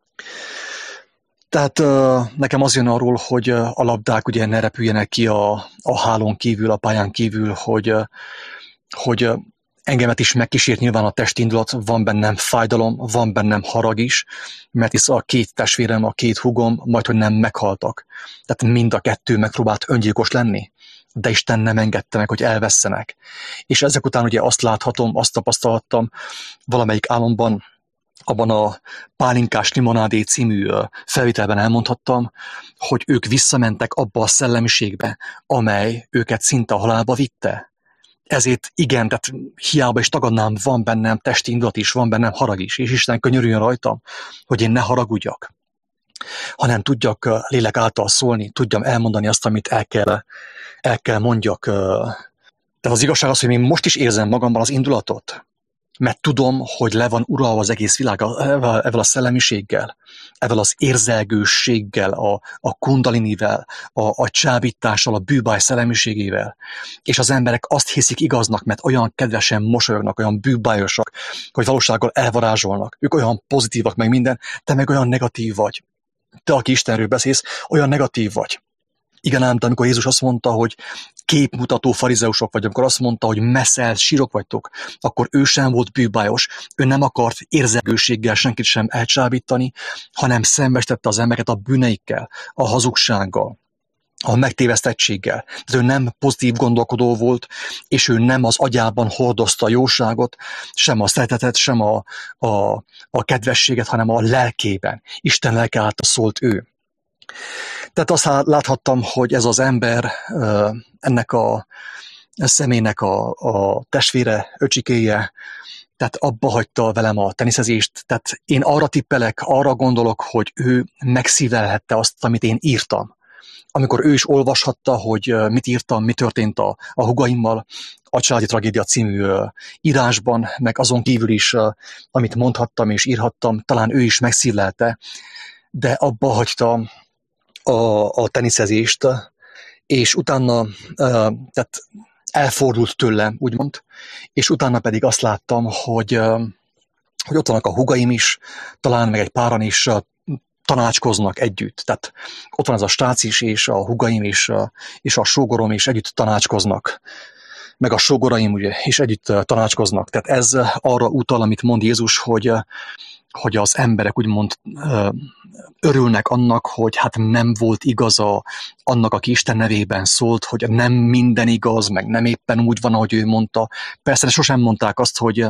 S1: Tehát nekem az jön arról, hogy a labdák ugye ne repüljenek ki a, a hálón kívül, a pályán kívül, hogy, hogy engemet is megkísért nyilván a testindulat, van bennem fájdalom, van bennem harag is, mert hisz a két testvérem, a két húgom majdhogy nem meghaltak. Tehát mind a kettő megpróbált öngyilkos lenni, de Isten nem engedte meg, hogy elvesszenek. És ezek után ugye azt láthatom, azt tapasztalhattam valamelyik álomban, abban a Pálinkás limonádé című felvételben elmondhattam, hogy ők visszamentek abba a szellemiségbe, amely őket szinte a halálba vitte. Ezért igen, tehát hiába is tagadnám, van bennem testi indulat is, van bennem harag is, és Isten könyörüljön rajtam, hogy én ne haragudjak, hanem tudjak lélek által szólni, tudjam elmondani azt, amit el kell, el kell mondjak. Tehát az igazság az, hogy én most is érzem magamban az indulatot, mert tudom, hogy le van uralva az egész világ ezzel a szellemiséggel, ezzel az érzelgősséggel, a, a kundalinivel, a, a csábítással, a bűbáj szellemiségével. És az emberek azt hiszik igaznak, mert olyan kedvesen mosolyognak, olyan bűbájosak, hogy valósággal elvarázsolnak. Ők olyan pozitívak, meg minden, te meg olyan negatív vagy. Te, aki Istenről beszélsz, olyan negatív vagy. Igen ám, de amikor Jézus azt mondta, hogy képmutató farizeusok vagy, amikor azt mondta, hogy meszelt sírok vagytok, akkor ő sem volt bűbájos, ő nem akart érzelgőséggel senkit sem elcsábítani, hanem szembesítette az embereket a bűneikkel, a hazugsággal, a megtévesztettséggel. Tehát ő nem pozitív gondolkodó volt, és ő nem az agyában hordozta a jóságot, sem a szeretetet, sem a, a, a kedvességet, hanem a lelkében. Isten lelke által szólt ő. Tehát azt láthattam, hogy ez az ember, ennek a személynek a, a testvére, öcsikéje, tehát abba hagyta velem a teniszezést. Tehát én arra tippelek, arra gondolok, hogy ő megszívelhette azt, amit én írtam. Amikor ő is olvashatta, hogy mit írtam, mi történt a, a húgaimmal, a Családi Tragédia című írásban, meg azon kívül is, amit mondhattam és írhattam, talán ő is megszívlelte, de abba hagyta A, a teniszezést, és utána tehát elfordult tőlem, úgymond, és utána pedig azt láttam, hogy, hogy ott vannak a húgaim is, talán meg egy páran is tanácskoznak együtt. Tehát ott van ez a srác is, és a húgaim is, és a sógorom is együtt tanácskoznak. Meg a sógoraim ugye, is együtt tanácskoznak. Tehát ez arra utal, amit mond Jézus, hogy hogy az emberek úgymond örülnek annak, hogy hát nem volt igaza annak, aki Isten nevében szólt, hogy nem minden igaz, meg nem éppen úgy van, ahogy ő mondta. Persze sosem mondták azt, hogy,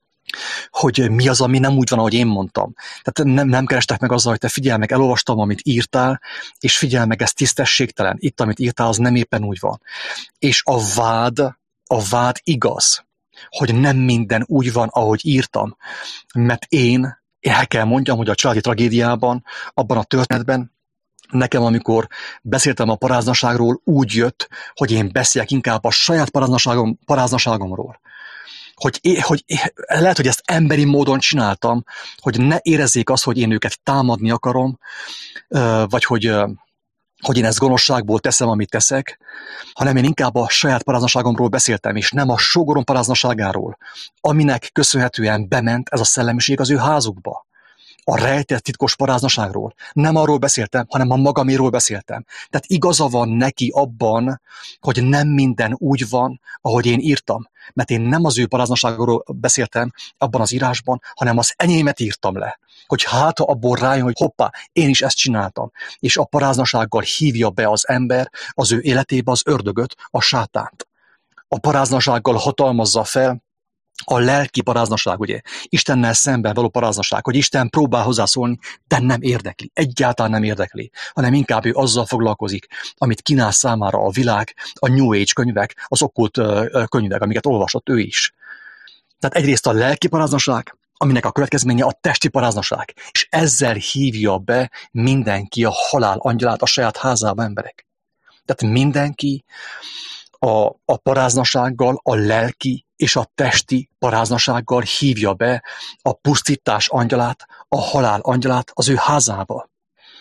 S1: hogy mi az, ami nem úgy van, ahogy én mondtam. Tehát nem, nem kerestek meg azzal, hogy te figyelj meg, elolvastam, amit írtál, és figyelj meg, ez tisztességtelen. Itt, amit írtál, az nem éppen úgy van. És a vád, a vád igaz, hogy nem minden úgy van, ahogy írtam, mert én el kell mondjam, hogy a Családi Tragédiában, abban a történetben, nekem, amikor beszéltem a paráznaságról, úgy jött, hogy én beszéljek inkább a saját paráznaságom, paráznaságomról. Hogy, é, hogy é, lehet, hogy ezt emberi módon csináltam, hogy ne érezzék azt, hogy én őket támadni akarom, vagy hogy, hogy én ezt gonoszságból teszem, amit teszek, hanem én inkább a saját paráznaságomról beszéltem, és nem a sógorom paráznaságáról, aminek köszönhetően bement ez a szellemiség az ő házukba. A rejtett titkos paráznaságról. Nem arról beszéltem, hanem a magaméről beszéltem. Tehát igaza van neki abban, hogy nem minden úgy van, ahogy én írtam. Mert én nem az ő paráznaságról beszéltem abban az írásban, hanem az enyémet írtam le. Hogy hát, ha abból rájön, hogy hoppá, én is ezt csináltam. És a paráznasággal hívja be az ember az ő életébe az ördögöt, a sátánt. A paráznasággal hatalmazza fel a lelki paráznaság, ugye, Istennel szemben való paráznaság, hogy Isten próbál hozzászólni, de nem érdekli, egyáltalán nem érdekli, hanem inkább ő azzal foglalkozik, amit kínál számára a világ, a New Age könyvek, az okkult könyvek, amiket olvasott ő is. Tehát egyrészt a lelki paráznaság, aminek a következménye a testi paráznaság, és ezzel hívja be mindenki a halál angyalát a saját házába, emberek. Tehát mindenki a, a paráznasággal, a lelki és a testi paráznasággal hívja be a pusztítás angyalát, a halál angyalát az ő házába.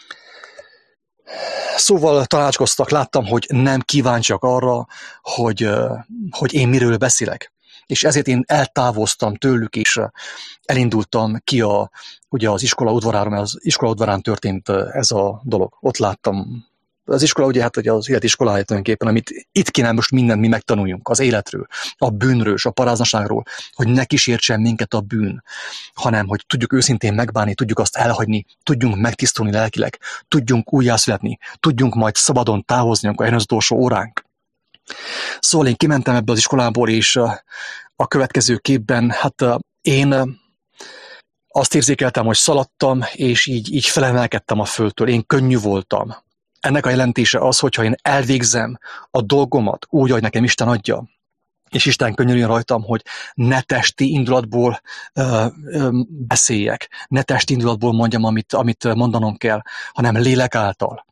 S1: Szóval tanácskoztak, láttam, hogy nem kíváncsiak arra, hogy, hogy én miről beszélek. És ezért én eltávoztam tőlük, és elindultam ki a, ugye az iskola udvarára, mert az iskola udvarán történt ez a dolog. Ott láttam. Az iskola ugye hát ugye az életiskolája tulajdonképpen, amit itt kéne most mindent mi megtanuljunk, az életről, a bűnről, a paráznaságról, hogy ne kísértsen minket a bűn, hanem hogy tudjuk őszintén megbánni, tudjuk azt elhagyni, tudjunk megtisztulni lelkileg, tudjunk újjászületni, tudjunk majd szabadon távozni, amikor eljön az utolsó óránk. Szóval én kimentem ebből az iskolából, és a következő képben, hát én azt érzékeltem, hogy szaladtam, és így, így felemelkedtem a földtől, én könnyű voltam. Ennek a jelentése az, hogyha én elvégzem a dolgomat úgy, ahogy nekem Isten adja, és Isten könyörüljön rajtam, hogy ne testi indulatból ö, ö, beszéljek, ne testi indulatból mondjam, amit, amit mondanom kell, hanem lélek által.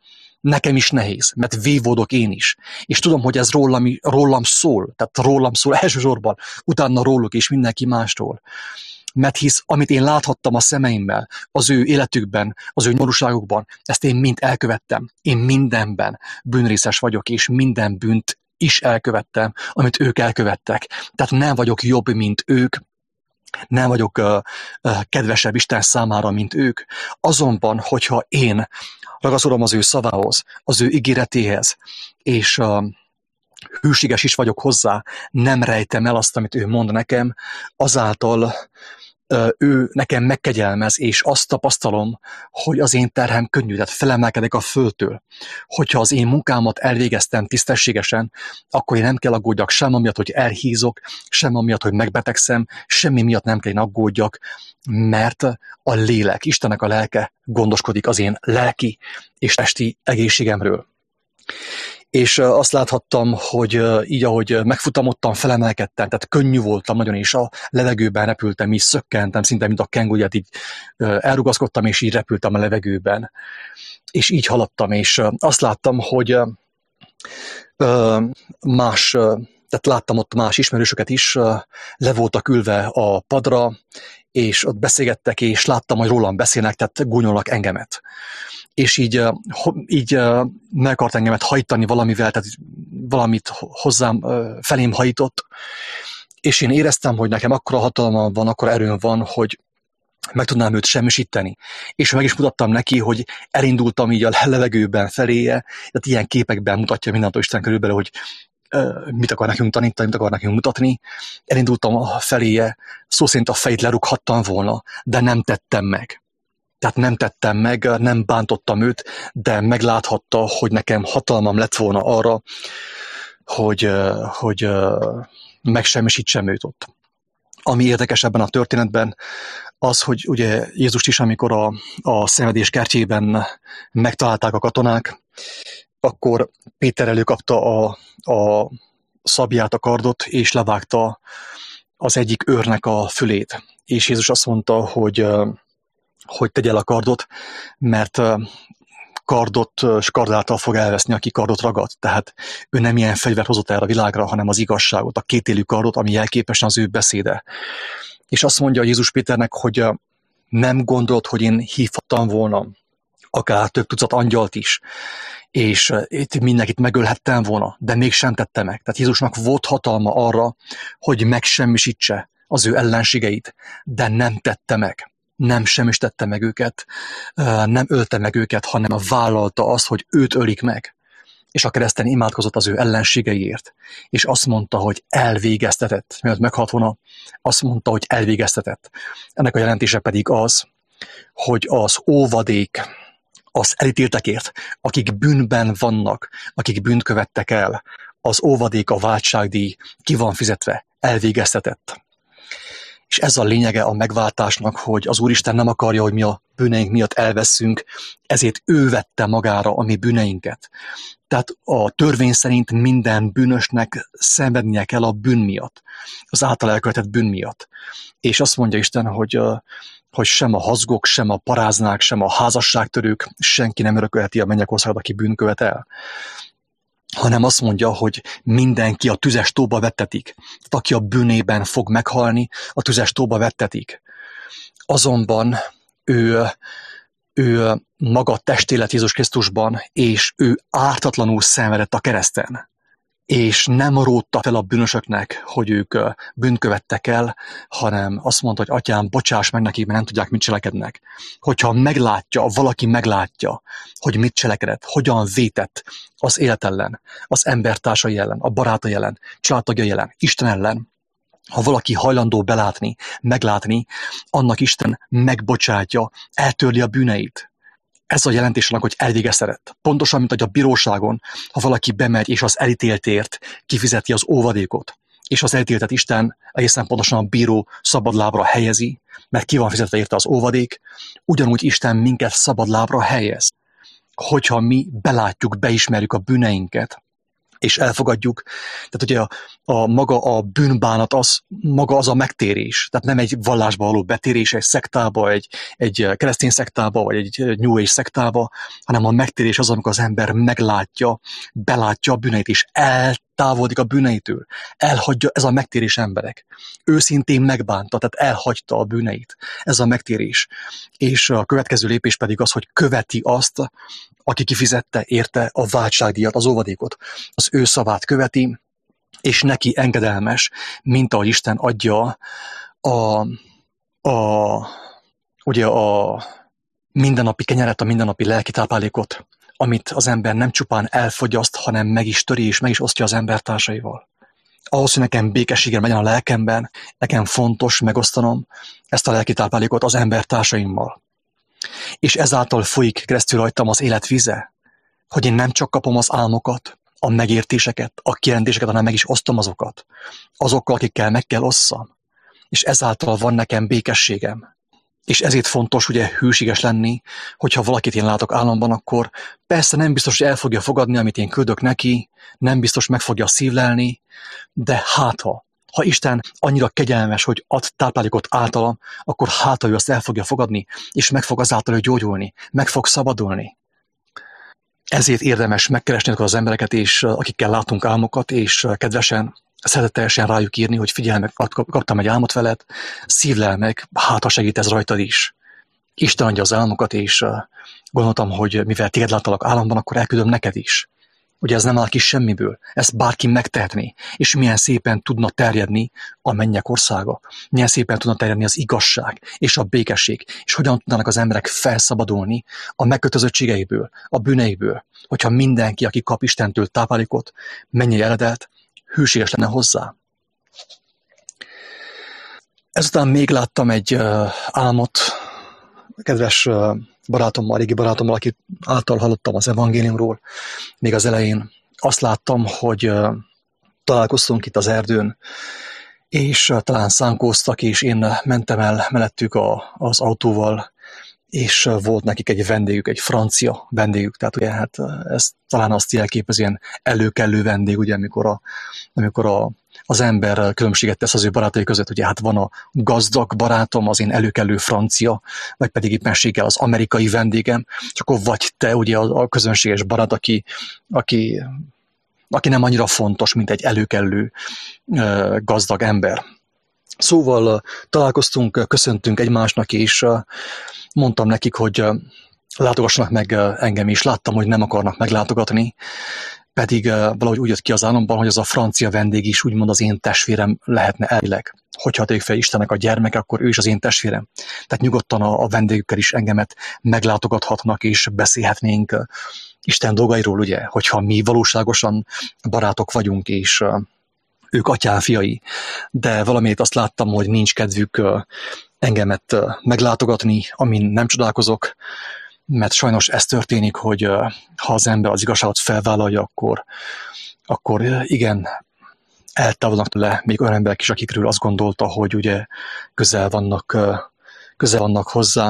S1: Nekem is nehéz, mert vívódok én is. És tudom, hogy ez rólam, rólam szól, tehát rólam szól elsősorban, utána róluk és mindenki másról. Mert hisz, amit én láthattam a szemeimmel, az ő életükben, az ő nyomorúságukban, ezt én mind elkövettem. Én mindenben bűnrészes vagyok, és minden bűnt is elkövettem, amit ők elkövettek. Tehát nem vagyok jobb, mint ők, nem vagyok uh, uh, kedvesebb Isten számára, mint ők. Azonban, hogyha én ragaszkodom az ő szavához, az ő ígéretéhez, és uh, hűséges is vagyok hozzá, nem rejtem el azt, amit ő mond nekem, azáltal ő nekem megkegyelmez, és azt tapasztalom, hogy az én terhem könnyű, tehát felemelkedek a földtől. Hogyha az én munkámat elvégeztem tisztességesen, akkor én nem kell aggódjak sem amiatt, hogy elhízok, sem amiatt, hogy megbetegszem, semmi miatt nem kell én aggódjak, mert a lélek, Istennek a lelke gondoskodik az én lelki és testi egészségemről. És azt láthattam, hogy így, ahogy megfutamodtam, felemelkedtem, tehát könnyű voltam nagyon, és a levegőben repültem, így szökkentem, szinte mint a kenguru, így elrugaszkodtam, és így repültem a levegőben. És így haladtam, és azt láttam, hogy más, tehát láttam ott más ismerősöket is, le voltak ülve a padra, és ott beszélgettek, és láttam, hogy rólam beszélnek, tehát gúnyolnak engemet. És így, így meg akart engemet hajtani valamivel, tehát valamit hozzám, felém hajtott, és én éreztem, hogy nekem akkora hatalmam van, akkora erőm van, hogy meg tudnám őt semmisíteni. És meg is mutattam neki, hogy elindultam így a levegőben feléje, tehát ilyen képekben mutatja mindentől Isten körülbelül, hogy mit akar nekünk tanítani, mit akar nekünk mutatni. Elindultam a feléje, szó szerint a fejét lerúghattam volna, de nem tettem meg. Tehát nem tettem meg, nem bántottam őt, de megláthatta, hogy nekem hatalmam lett volna arra, hogy, hogy megsemmisítsem őt ott. Ami érdekes ebben a történetben, az, hogy ugye Jézust is, amikor a, a szenvedés kertjében megtalálták a katonák, akkor Péter előkapta a, a szabját, a kardot, és levágta az egyik őrnek a fülét. És Jézus azt mondta, hogy hogy tegye el a kardot, mert kardot és kard által fog elveszni, aki kardot ragad. Tehát ő nem ilyen fegyvert hozott erre a világra, hanem az igazságot, a kétélű kardot, ami jelképesen az ő beszéde. És azt mondja Jézus Péternek, hogy nem gondolt, hogy én hívhattam volna akár több tucat angyalt is, és itt mindenkit megölhettem volna, de mégsem tette meg. Tehát Jézusnak volt hatalma arra, hogy megsemmisítse az ő ellenségeit, de nem tette meg. Nem semmisítette meg őket, nem ölte meg őket, hanem vállalta azt, hogy őt ölik meg. És a kereszten imádkozott az ő ellenségeiért. És azt mondta, hogy elvégeztetett. Mielőtt meghalt volna, azt mondta, hogy elvégeztetett. Ennek a jelentése pedig az, hogy az óvadék, az elítéltekért, akik bűnben vannak, akik bűnt követtek el, az óvadék, a váltságdíj ki van fizetve, elvégeztetett. És ez a lényege a megváltásnak, hogy az Úristen nem akarja, hogy mi a bűneink miatt elveszünk, ezért ő vette magára a mi bűneinket. Tehát a törvény szerint minden bűnösnek szenvednie kell a bűn miatt, az által elkövetett bűn miatt. És azt mondja Isten, hogy, hogy sem a hazgok, sem a paráznák, sem a házasságtörők, senki nem örökölheti a mennyek országot, aki bűn követ el. Hanem azt mondja, hogy mindenki a tüzes tóba vettetik. Tehát aki a bűnében fog meghalni, a tüzes tóba vettetik. Azonban ő, ő maga testélet Jézus Krisztusban, és ő ártatlanul szenvedett a kereszten. És nem rótta fel a bűnösöknek, hogy ők bűnt követtek el, hanem azt mondta, hogy atyám, bocsáss meg nekik, mert nem tudják, mit cselekednek. Hogyha meglátja, valaki meglátja, hogy mit cselekedett, hogyan vétett az élet ellen, az embertársai ellen, a barátai ellen, családtagjai ellen, Isten ellen, ha valaki hajlandó belátni, meglátni, annak Isten megbocsátja, eltörli a bűneit. Ez a jelentés annak, hogy elvégeztetett. Pontosan, mint hogy a bíróságon, ha valaki bemegy és az elítéltért kifizeti az óvadékot, és az elítéltet Isten egészen pontosan a bíró szabadlábra helyezi, mert ki van fizetve érte az óvadék, ugyanúgy Isten minket szabadlábra helyez. Hogyha mi belátjuk, beismerjük a bűneinket, és elfogadjuk. Tehát ugye a, a maga a bűnbánat, az, maga az a megtérés. Tehát nem egy vallásba való betérés, egy szektába, egy, egy keresztény szektába, vagy egy New Age szektába, hanem a megtérés az, amikor az ember meglátja, belátja a bűneit, és eltávolodik a bűneitől. Elhagyja, ez a megtérés emberek. Őszintén megbánta, tehát elhagyta a bűneit. Ez a megtérés. És a következő lépés pedig az, hogy követi azt, aki kifizette érte a váltságdíjat, az óvadékot. Az ő szavát követi, és neki engedelmes, mint ahogy Isten adja a, a, ugye a mindennapi kenyeret, a mindennapi lelki táplálékot, amit az ember nem csupán elfogyaszt, hanem meg is töri, és meg is osztja az embertársaival. Ahhoz, hogy nekem békességem legyen a lelkemben, nekem fontos megosztanom ezt a lelki táplálékot az embertársaimmal. És ezáltal folyik keresztül rajtam az élet vize, hogy én nem csak kapom az álmokat, a megértéseket, a kijelentéseket, hanem meg is osztom azokat. Azokkal, akikkel meg kell osszam. És ezáltal van nekem békességem. És ezért fontos ugye hűséges lenni, hogyha valakit én látok államban, akkor persze nem biztos, hogy el fogja fogadni, amit én küldök neki, nem biztos meg fogja szívlelni, de hát ha, ha Isten annyira kegyelmes, hogy ad táplálékot általam, akkor hát ha ő azt el fogja fogadni, és meg fog azáltal ő gyógyulni, meg fog szabadulni. Ezért érdemes megkeresni az embereket, és akikkel látunk álmokat, és kedvesen, szeretetesen rájuk írni, hogy figyelj meg, kaptam egy álmot veled, szívlel meg, hát ha segít ez rajtad is. Isten adja az álmokat, és gondoltam, hogy mivel téged láttalak államban, akkor elküldöm neked is. Ugye ez nem áll ki semmiből, ezt bárki megtehetné, és milyen szépen tudna terjedni a mennyek országa, milyen szépen tudna terjedni az igazság és a békesség, és hogyan tudnának az emberek felszabadulni a megkötözöttségeiből, a bűneiből, hogyha mindenki, aki kap Istentől táplálékot, mennyei eredet, hűséges lenne hozzá. Ezután még láttam egy uh, álmot, kedves uh, barátommal, régi barátommal, aki által hallottam az evangéliumról, még az elején. Azt láttam, hogy uh, találkoztunk itt az erdőn, és uh, talán szánkóztak, és én mentem el mellettük a, az autóval, és uh, volt nekik egy vendégük, egy francia vendégük, tehát ugye hát uh, ez talán azt jelképezi, ilyen előkelő vendég, ugye, amikor, a, amikor a, az ember különbséget tesz az ő barátai között, ugye hát van a gazdag barátom, az én előkelő francia, vagy pedig éppenséggel az amerikai vendégem, és akkor vagy te ugye a, a közönséges barát, aki, aki, aki nem annyira fontos, mint egy előkelő uh, gazdag ember. Szóval uh, találkoztunk, köszöntünk egymásnak, és uh, mondtam nekik, hogy uh, látogassanak meg uh, engem is. Láttam, hogy nem akarnak meglátogatni, pedig uh, valahogy úgy jött ki az álomban, hogy az a francia vendég is úgymond az én testvérem lehetne elvileg. Hogyha tegyük fel Istennek a gyermeke, akkor ő is az én testvérem. Tehát nyugodtan a, a vendégükkel is engemet meglátogathatnak, és beszélhetnénk uh, Isten dolgairól, ugye, hogyha mi valóságosan barátok vagyunk, és uh, ők atyám fiai. De valamiért azt láttam, hogy nincs kedvük uh, engemet uh, meglátogatni, amin nem csodálkozok, mert sajnos ez történik, hogy uh, ha az ember az igazságot felvállalja, akkor, akkor uh, igen, eltávolodnak le még olyan emberek is, akikről azt gondolta, hogy ugye közel vannak, uh, közel vannak hozzá.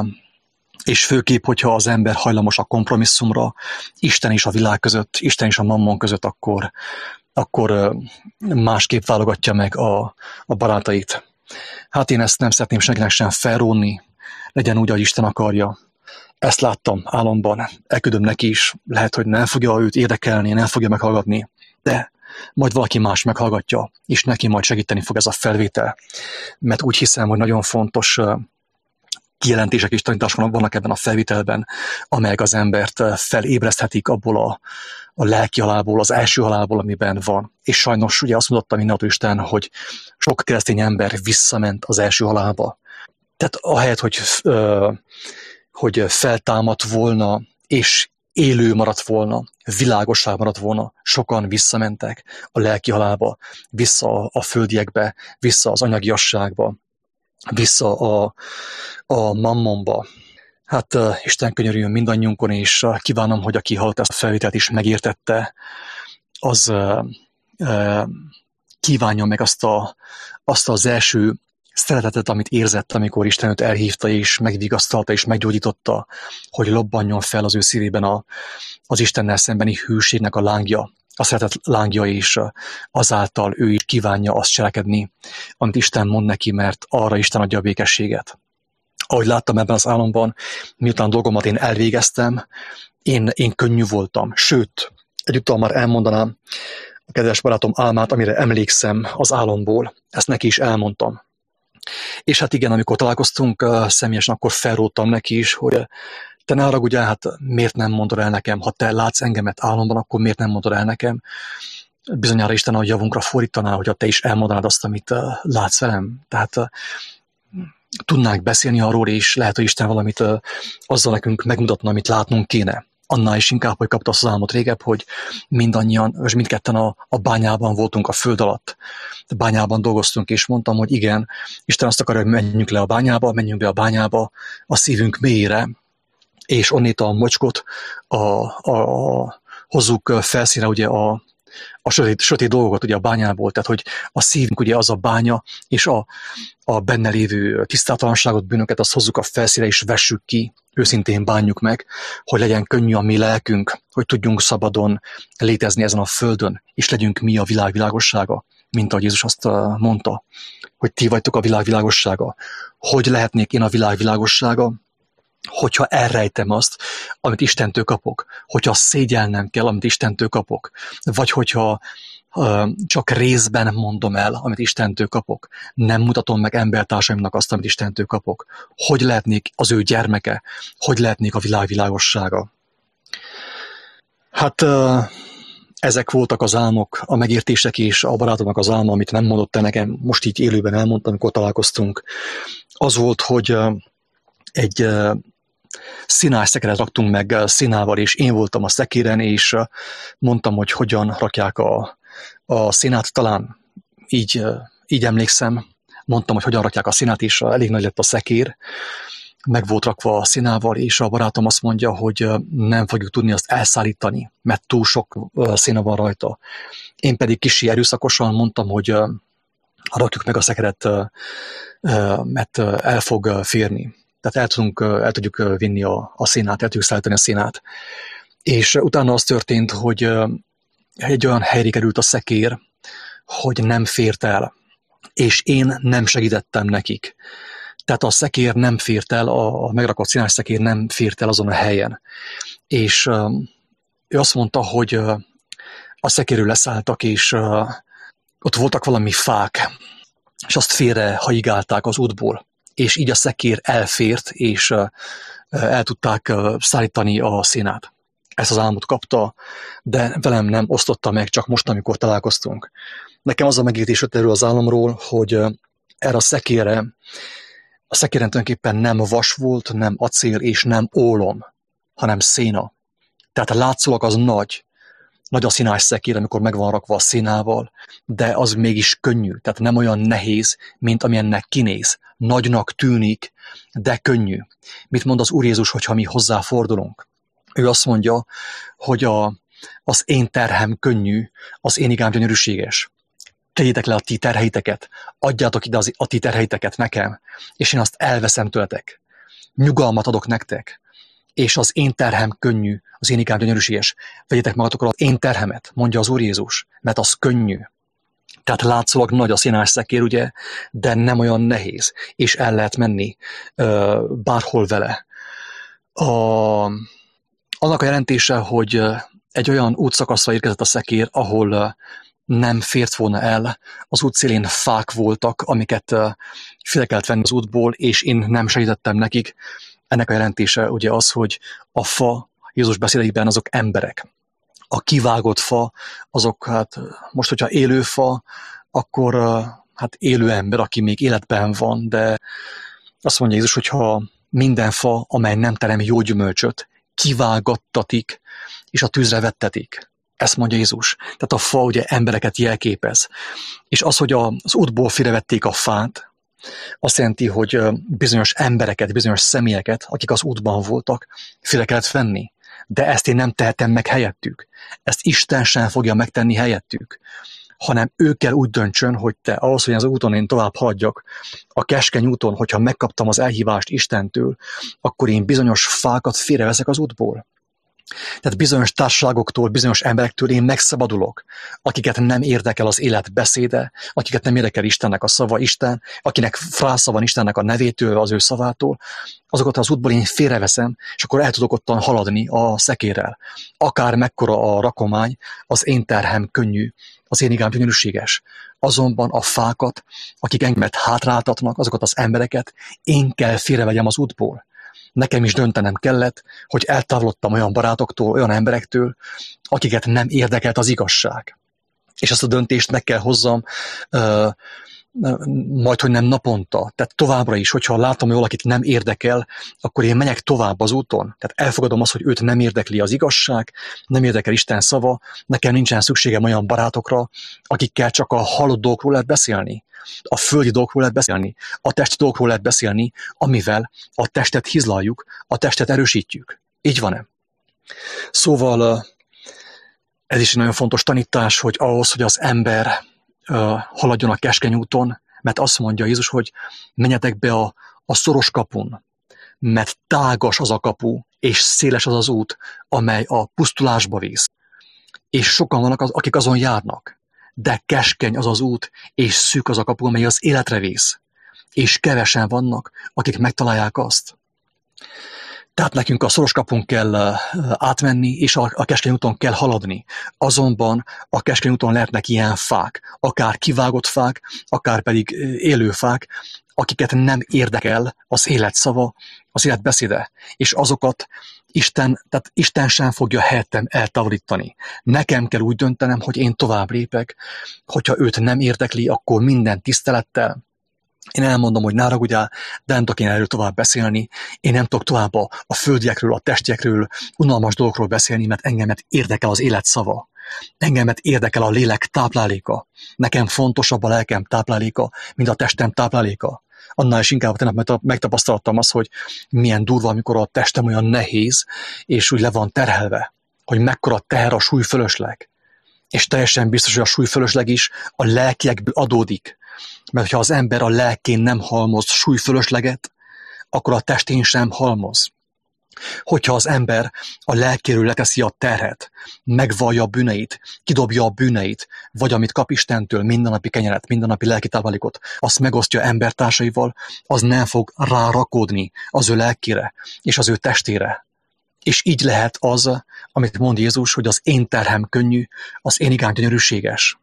S1: És főképp, hogyha az ember hajlamos a kompromisszumra, Isten és a világ között, Isten és a mammon között, akkor, akkor uh, másképp válogatja meg a, a barátait. Hát én ezt nem szeretném senkinek sem felrónni, legyen úgy, ahogy Isten akarja. Ezt láttam álomban, elküldöm neki is, lehet, hogy nem fogja őt érdekelni, nem fogja meghallgatni, de majd valaki más meghallgatja, és neki majd segíteni fog ez a felvétel. Mert úgy hiszem, hogy nagyon fontos kijelentések és tanítások vannak ebben a felvételben, amelyek az embert felébreszthetik abból a, a lelki halálból, az első halálból, amiben van. És sajnos ugye azt mondotta mindenható Isten, hogy sok keresztény ember visszament az első halálba. Tehát ahelyett, hogy hogy feltámadt volna, és élő maradt volna, világossá maradt volna, sokan visszamentek a lelki halálba, vissza a földiekbe, vissza az anyagiasságba, vissza a, a mammonba. Hát uh, Isten könyörüljön mindannyiunkon, és uh, kívánom, hogy aki hallott ezt a felvételt is megértette, az uh, uh, kívánja meg azt, a, azt az első szeretetet, amit érzett, amikor Isten őt elhívta, és megvigasztalta, és meggyógyította, hogy lobbanjon fel az ő szívében a, az Istennel szembeni hűségnek a lángja, a szeretet lángja, és azáltal ő is kívánja azt cselekedni, amit Isten mond neki, mert arra Isten adja a békességet. Ahogy láttam ebben az álomban, miután a dolgomat én elvégeztem, én, én könnyű voltam. Sőt, egyúttal már elmondanám a kedves barátom álmát, amire emlékszem az álomból. Ezt neki is elmondtam. És hát igen, amikor találkoztunk személyesen, akkor felróttam neki is, hogy te ne haragudjál, hát miért nem mondod el nekem? Ha te látsz engemet álomban, akkor miért nem mondod el nekem? Bizonyára Isten a javunkra fordítaná, hogyha te is elmondanád azt, amit látsz velem. Tehát tudnánk beszélni arról, és lehet, hogy Isten valamit azzal nekünk megmutatna, amit látnunk kéne. Annál is inkább, hogy kapta azt az álmot régebb, hogy mindannyian, és mindketten a, a bányában voltunk a föld alatt. A bányában dolgoztunk, és mondtam, hogy igen, Isten azt akarja, hogy menjünk le a bányába, menjünk be a bányába a szívünk mélyére, és onnét a mocskot a, a, a, hozzuk felszínre, ugye a, a sötét, sötét dolgokat ugye a bányából, tehát hogy a szívünk ugye az a bánya, és a, a benne lévő tisztátalanságot, bűnöket azt hozzuk a felszínre, és vessük ki, őszintén bánjuk meg, hogy legyen könnyű a mi lelkünk, hogy tudjunk szabadon létezni ezen a földön, és legyünk mi a világ világossága, mint ahogy Jézus azt mondta, hogy ti vagytok a világ világossága. Hogy lehetnék én a világ világossága, hogyha elrejtem azt, amit Istentől kapok, hogyha szégyelnem kell, amit Istentől kapok, vagy hogyha uh, csak részben mondom el, amit Istentől kapok, nem mutatom meg embertársaimnak azt, amit Istentől kapok. Hogy lehetnék az ő gyermeke, hogy lehetnék a világ világossága. Hát uh, ezek voltak az álmok, a megértések és a barátomnak az álma, amit nem mondott el nekem, most így élőben elmondtam, amikor találkoztunk. Az volt, hogy uh, egy uh, színás szekeret raktunk meg színával, és én voltam a szekéren, és uh, mondtam, hogy hogyan rakják a, a színát, talán így, uh, így emlékszem, mondtam, hogy hogyan rakják a színát, és uh, elég nagy lett a szekér, meg volt rakva a színával, és a barátom azt mondja, hogy uh, nem fogjuk tudni azt elszállítani, mert túl sok uh, szína van rajta. Én pedig kicsi erőszakosan mondtam, hogy uh, rakjuk meg a szekeret, uh, uh, mert uh, el fog uh, férni. Tehát el, tudunk, el tudjuk vinni a, a színát, el tudjuk szállítani a színát. És utána az történt, hogy egy olyan helyre került a szekér, hogy nem fért el, és én nem segítettem nekik. Tehát a szekér nem fért el, a megrakott színás szekér nem fért el azon a helyen. És ő azt mondta, hogy a szekérről leszálltak, és ott voltak valami fák, és azt félre haigálták az útból. És így a szekér elfért, és el tudták szállítani a színát. Ezt az álmot kapta, de velem nem osztotta meg, csak most, amikor találkoztunk. Nekem az a megértés jött erről az álomról, hogy erre a szekérre, a szekéren tulajdonképpen nem vas volt, nem acél és nem ólom, hanem széna. Tehát látszólag az nagy, nagy a színás szekér, amikor meg van rakva a színával, de az mégis könnyű, tehát nem olyan nehéz, mint amilyennek kinéz. Nagynak tűnik, de könnyű. Mit mond az Úr Jézus, hogyha mi hozzá fordulunk? Ő azt mondja, hogy a, az én terhem könnyű, az én igám gyönyörűséges. Tegyétek le a ti terheiteket, adjátok ide az, a ti terheiteket nekem, és én azt elveszem tőletek. Nyugalmat adok nektek, és az én terhem könnyű, az én igám gyönyörűséges. Vegyétek magatokra az én terhemet, mondja az Úr Jézus, mert az könnyű. Tehát látszólag nagy a színás szekér, ugye, de nem olyan nehéz, és el lehet menni uh, bárhol vele. A, annak a jelentése, hogy egy olyan útszakaszra érkezett a szekér, ahol uh, nem fért volna el, az útszélén fák voltak, amiket uh, félre kellett venni az útból, és én nem segítettem nekik. Ennek a jelentése ugye az, hogy a fa Jézus beszédeiben azok emberek. A kivágott fa, azok, hát most, hogyha élő fa, akkor hát élő ember, aki még életben van, de azt mondja Jézus, hogyha minden fa, amely nem terem jó gyümölcsöt, kivágattatik, és a tűzre vettetik. Ezt mondja Jézus. Tehát a fa ugye embereket jelképez. És az, hogy az útból félrevették a fát, azt jelenti, hogy bizonyos embereket, bizonyos személyeket, akik az útban voltak, félre kellett venni. De ezt én nem tehetem meg helyettük. Ezt Isten sem fogja megtenni helyettük. Hanem ő kell úgy döntsön, hogy te ahhoz, hogy az úton én tovább haladjak, a keskeny úton, hogyha megkaptam az elhívást Istentől, akkor én bizonyos fákat félreveszek az útból. Tehát bizonyos társaságoktól, bizonyos emberektől én megszabadulok, akiket nem érdekel az élet beszéde, akiket nem érdekel Istennek a szava, Isten, akinek frásza van Istennek a nevétől, az ő szavától, azokat az útból én félreveszem, és akkor el tudok ottan haladni a szekérrel. Akár mekkora a rakomány, az én terhem könnyű, az én igám gyönyörűséges. Azonban a fákat, akik engemet hátráltatnak, azokat az embereket én kell félrevegyem az útból. Nekem is döntenem kellett, hogy eltávolodtam olyan barátoktól, olyan emberektől, akiket nem érdekelt az igazság. És ezt a döntést meg kell hozzam, uh, majd, hogy nem naponta. Tehát továbbra is, hogyha látom, hogy valakit nem érdekel, akkor én megyek tovább az úton. Tehát elfogadom azt, hogy őt nem érdekli az igazság, nem érdekel Isten szava, nekem nincsen szükségem olyan barátokra, akikkel csak a halott dolgokról lehet beszélni, a földi dolgokról lehet beszélni, a testi dolgokról lehet beszélni, amivel a testet hizlaljuk, a testet erősítjük. Így van-e? Szóval ez is egy nagyon fontos tanítás, hogy ahhoz, hogy az ember haladjon a keskeny úton, mert azt mondja Jézus, hogy menjetek be a, a szoros kapun, mert tágas az a kapu, és széles az az út, amely a pusztulásba visz. És sokan vannak, akik azon járnak, de keskeny az az út, és szűk az a kapu, amely az életre visz. És kevesen vannak, akik megtalálják azt. Tehát nekünk a szoros kapun kell átmenni, és a, a keskeny úton kell haladni. Azonban a keskeny úton lehetnek ilyen fák, akár kivágott fák, akár pedig élő fák, akiket nem érdekel az élet szava, az élet beszéde. És azokat Isten, tehát Isten sem fogja helyettem eltávolítani. Nekem kell úgy döntenem, hogy én tovább lépek, hogyha őt nem érdekli, akkor minden tisztelettel, én elmondom, hogy ne haragudjál, de nem tudok én erről tovább beszélni, én nem tudok tovább a, a földiekről, a testiekről, unalmas dolgokról beszélni, mert engemet érdekel az élet szava. Engemet érdekel a lélek tápláléka. Nekem fontosabb a lelkem tápláléka, mint a testem tápláléka. Annál is inkább tegnap megtapasztaltam azt, hogy milyen durva, amikor a testem olyan nehéz, és úgy le van terhelve, hogy mekkora teher a súly fölösleg. És teljesen biztos, hogy a súly fölösleg is a lelkiekből adódik. Mert ha az ember a lelkén nem halmoz súlyfölösleget, akkor a testén sem halmoz. Hogyha az ember a lelkéről leteszi a terhet, megvallja a bűneit, kidobja a bűneit, vagy amit kap Istentől, mindennapi kenyeret, mindennapi lelki táplálékot, azt megosztja embertársaival, az nem fog rárakódni az ő lelkére és az ő testére. És így lehet az, amit mond Jézus, hogy az én terhem könnyű, az én igám gyönyörűséges.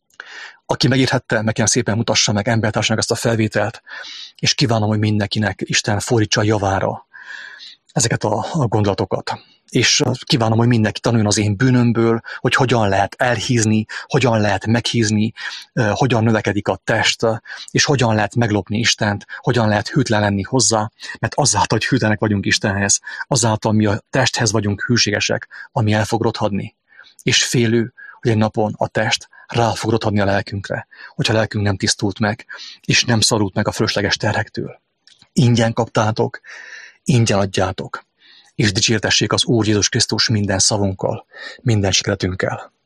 S1: Aki megérhette, nekem szépen mutassa meg embertársának ezt a felvételt, és kívánom, hogy mindenkinek Isten fordítsa javára ezeket a gondolatokat. És kívánom, hogy mindenki tanuljon az én bűnömből, hogy hogyan lehet elhízni, hogyan lehet meghízni, hogyan növekedik a test, és hogyan lehet meglopni Istent, hogyan lehet hűtlen lenni hozzá, mert azáltal, hogy hűtlenek vagyunk Istenhez, azáltal mi a testhez vagyunk hűségesek, ami el fog rothadni. És félő, hogy egy napon a test rá fog rothadni a lelkünkre, hogyha a lelkünk nem tisztult meg, és nem szorult meg a fölösleges terhektől. Ingyen kaptátok, ingyen adjátok, és dicsértessék az Úr Jézus Krisztus minden szavunkkal, minden sikletünkkel.